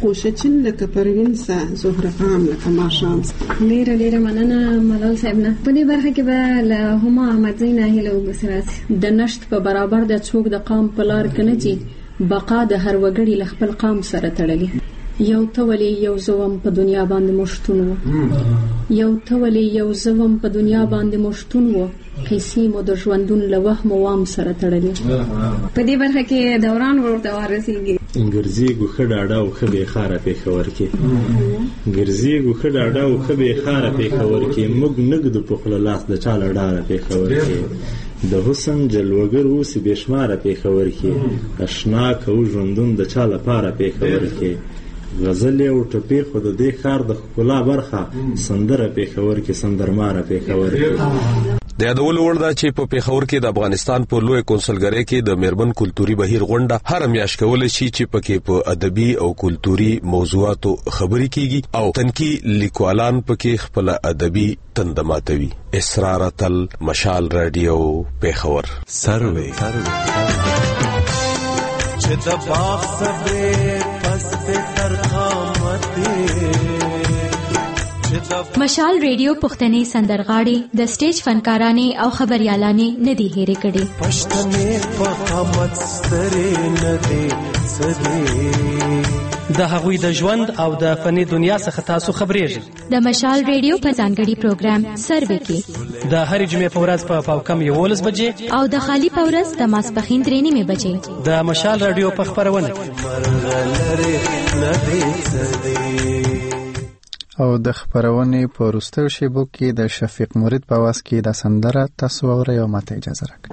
خوشچل لکه پروین سا زهره خام لکه ماشام. ډیره مننه ملال صاحب نه. په دې برخه کې به له هما احمدزی نه هیله وبسرات د نشت په برابر د څوک د قام په لار کې نه جي بقا د هر وګړي له خپل قام سره تړلي. یو تولی یو زوم په دنیا باندې مشتون وو، یو تولی یو زوم په دنیا باندې مشتون وو، قیسی مو د ژوندون له وهم وام سره تړلي. په دې برخه کې دوران ورته ورسیږي. ګرځي ګوخه ډاډا او خبي خاره پېښور کې ګرځي ګوخه ډاډا او خبي خاره پېښور کې موږ نګد په خپل لاس د چاله ډاره پېښور کې د حسن جلوګر اوس بشماره پېښور کې آشنا کو ژوندون د چاله پاره پېښور کې غزل او ټپې خو د دې ښار د ښکلا برخه سندره پېښور کې سندرماره پېښور کې. د یادولو وړ ده چې په پېښور کې د افغانستان په لوی کونسلګرۍ کې د میرمن کلتوري بهیر غونډه هر میاشت کولای شي چې پکې په ادبي او کلتوري موضوعاتو خبرې کیږي او تنقی لیکوالان پکې خپل ادبي تندماتوي. اسرار تل مشال رادیو پېښور سروي چې د باغ صبر پس د ترخامته. مشال ریډیو پښتني سندرغاړي د سټیج فنکارانه او خبريالانه ندي هېره کړي. پښتني په قامت ستري ندي سدي د هغوی د ژوند او د فني دنیا څخه تاسو خبرېږئ. د مشال ریډیو په ځانګړي پروګرام سروي کې د هرې جمعې په ورځ په پاوکم 11 بجې او د خالی په ورځ د ماسپخین 3:30 بجې د مشال رادیو په خبرونه او د خبرونې په وروستیو شیبو کې د شفیق مرید په واس کې د سندره تاسو اورئ او ماته اجازه راکړئ.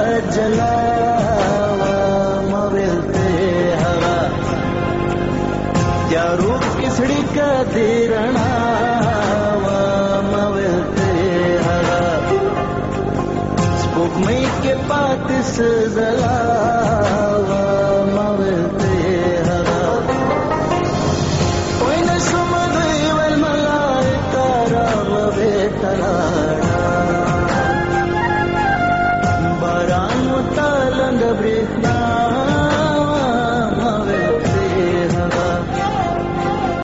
جلا مولتے ہوا تیارو کسڑی کا دیرنا مولتے ہوا سپوږمۍ کې پاتې سزلا مولتے ہوا وای نشم دوی ول ملائکه راغله تلا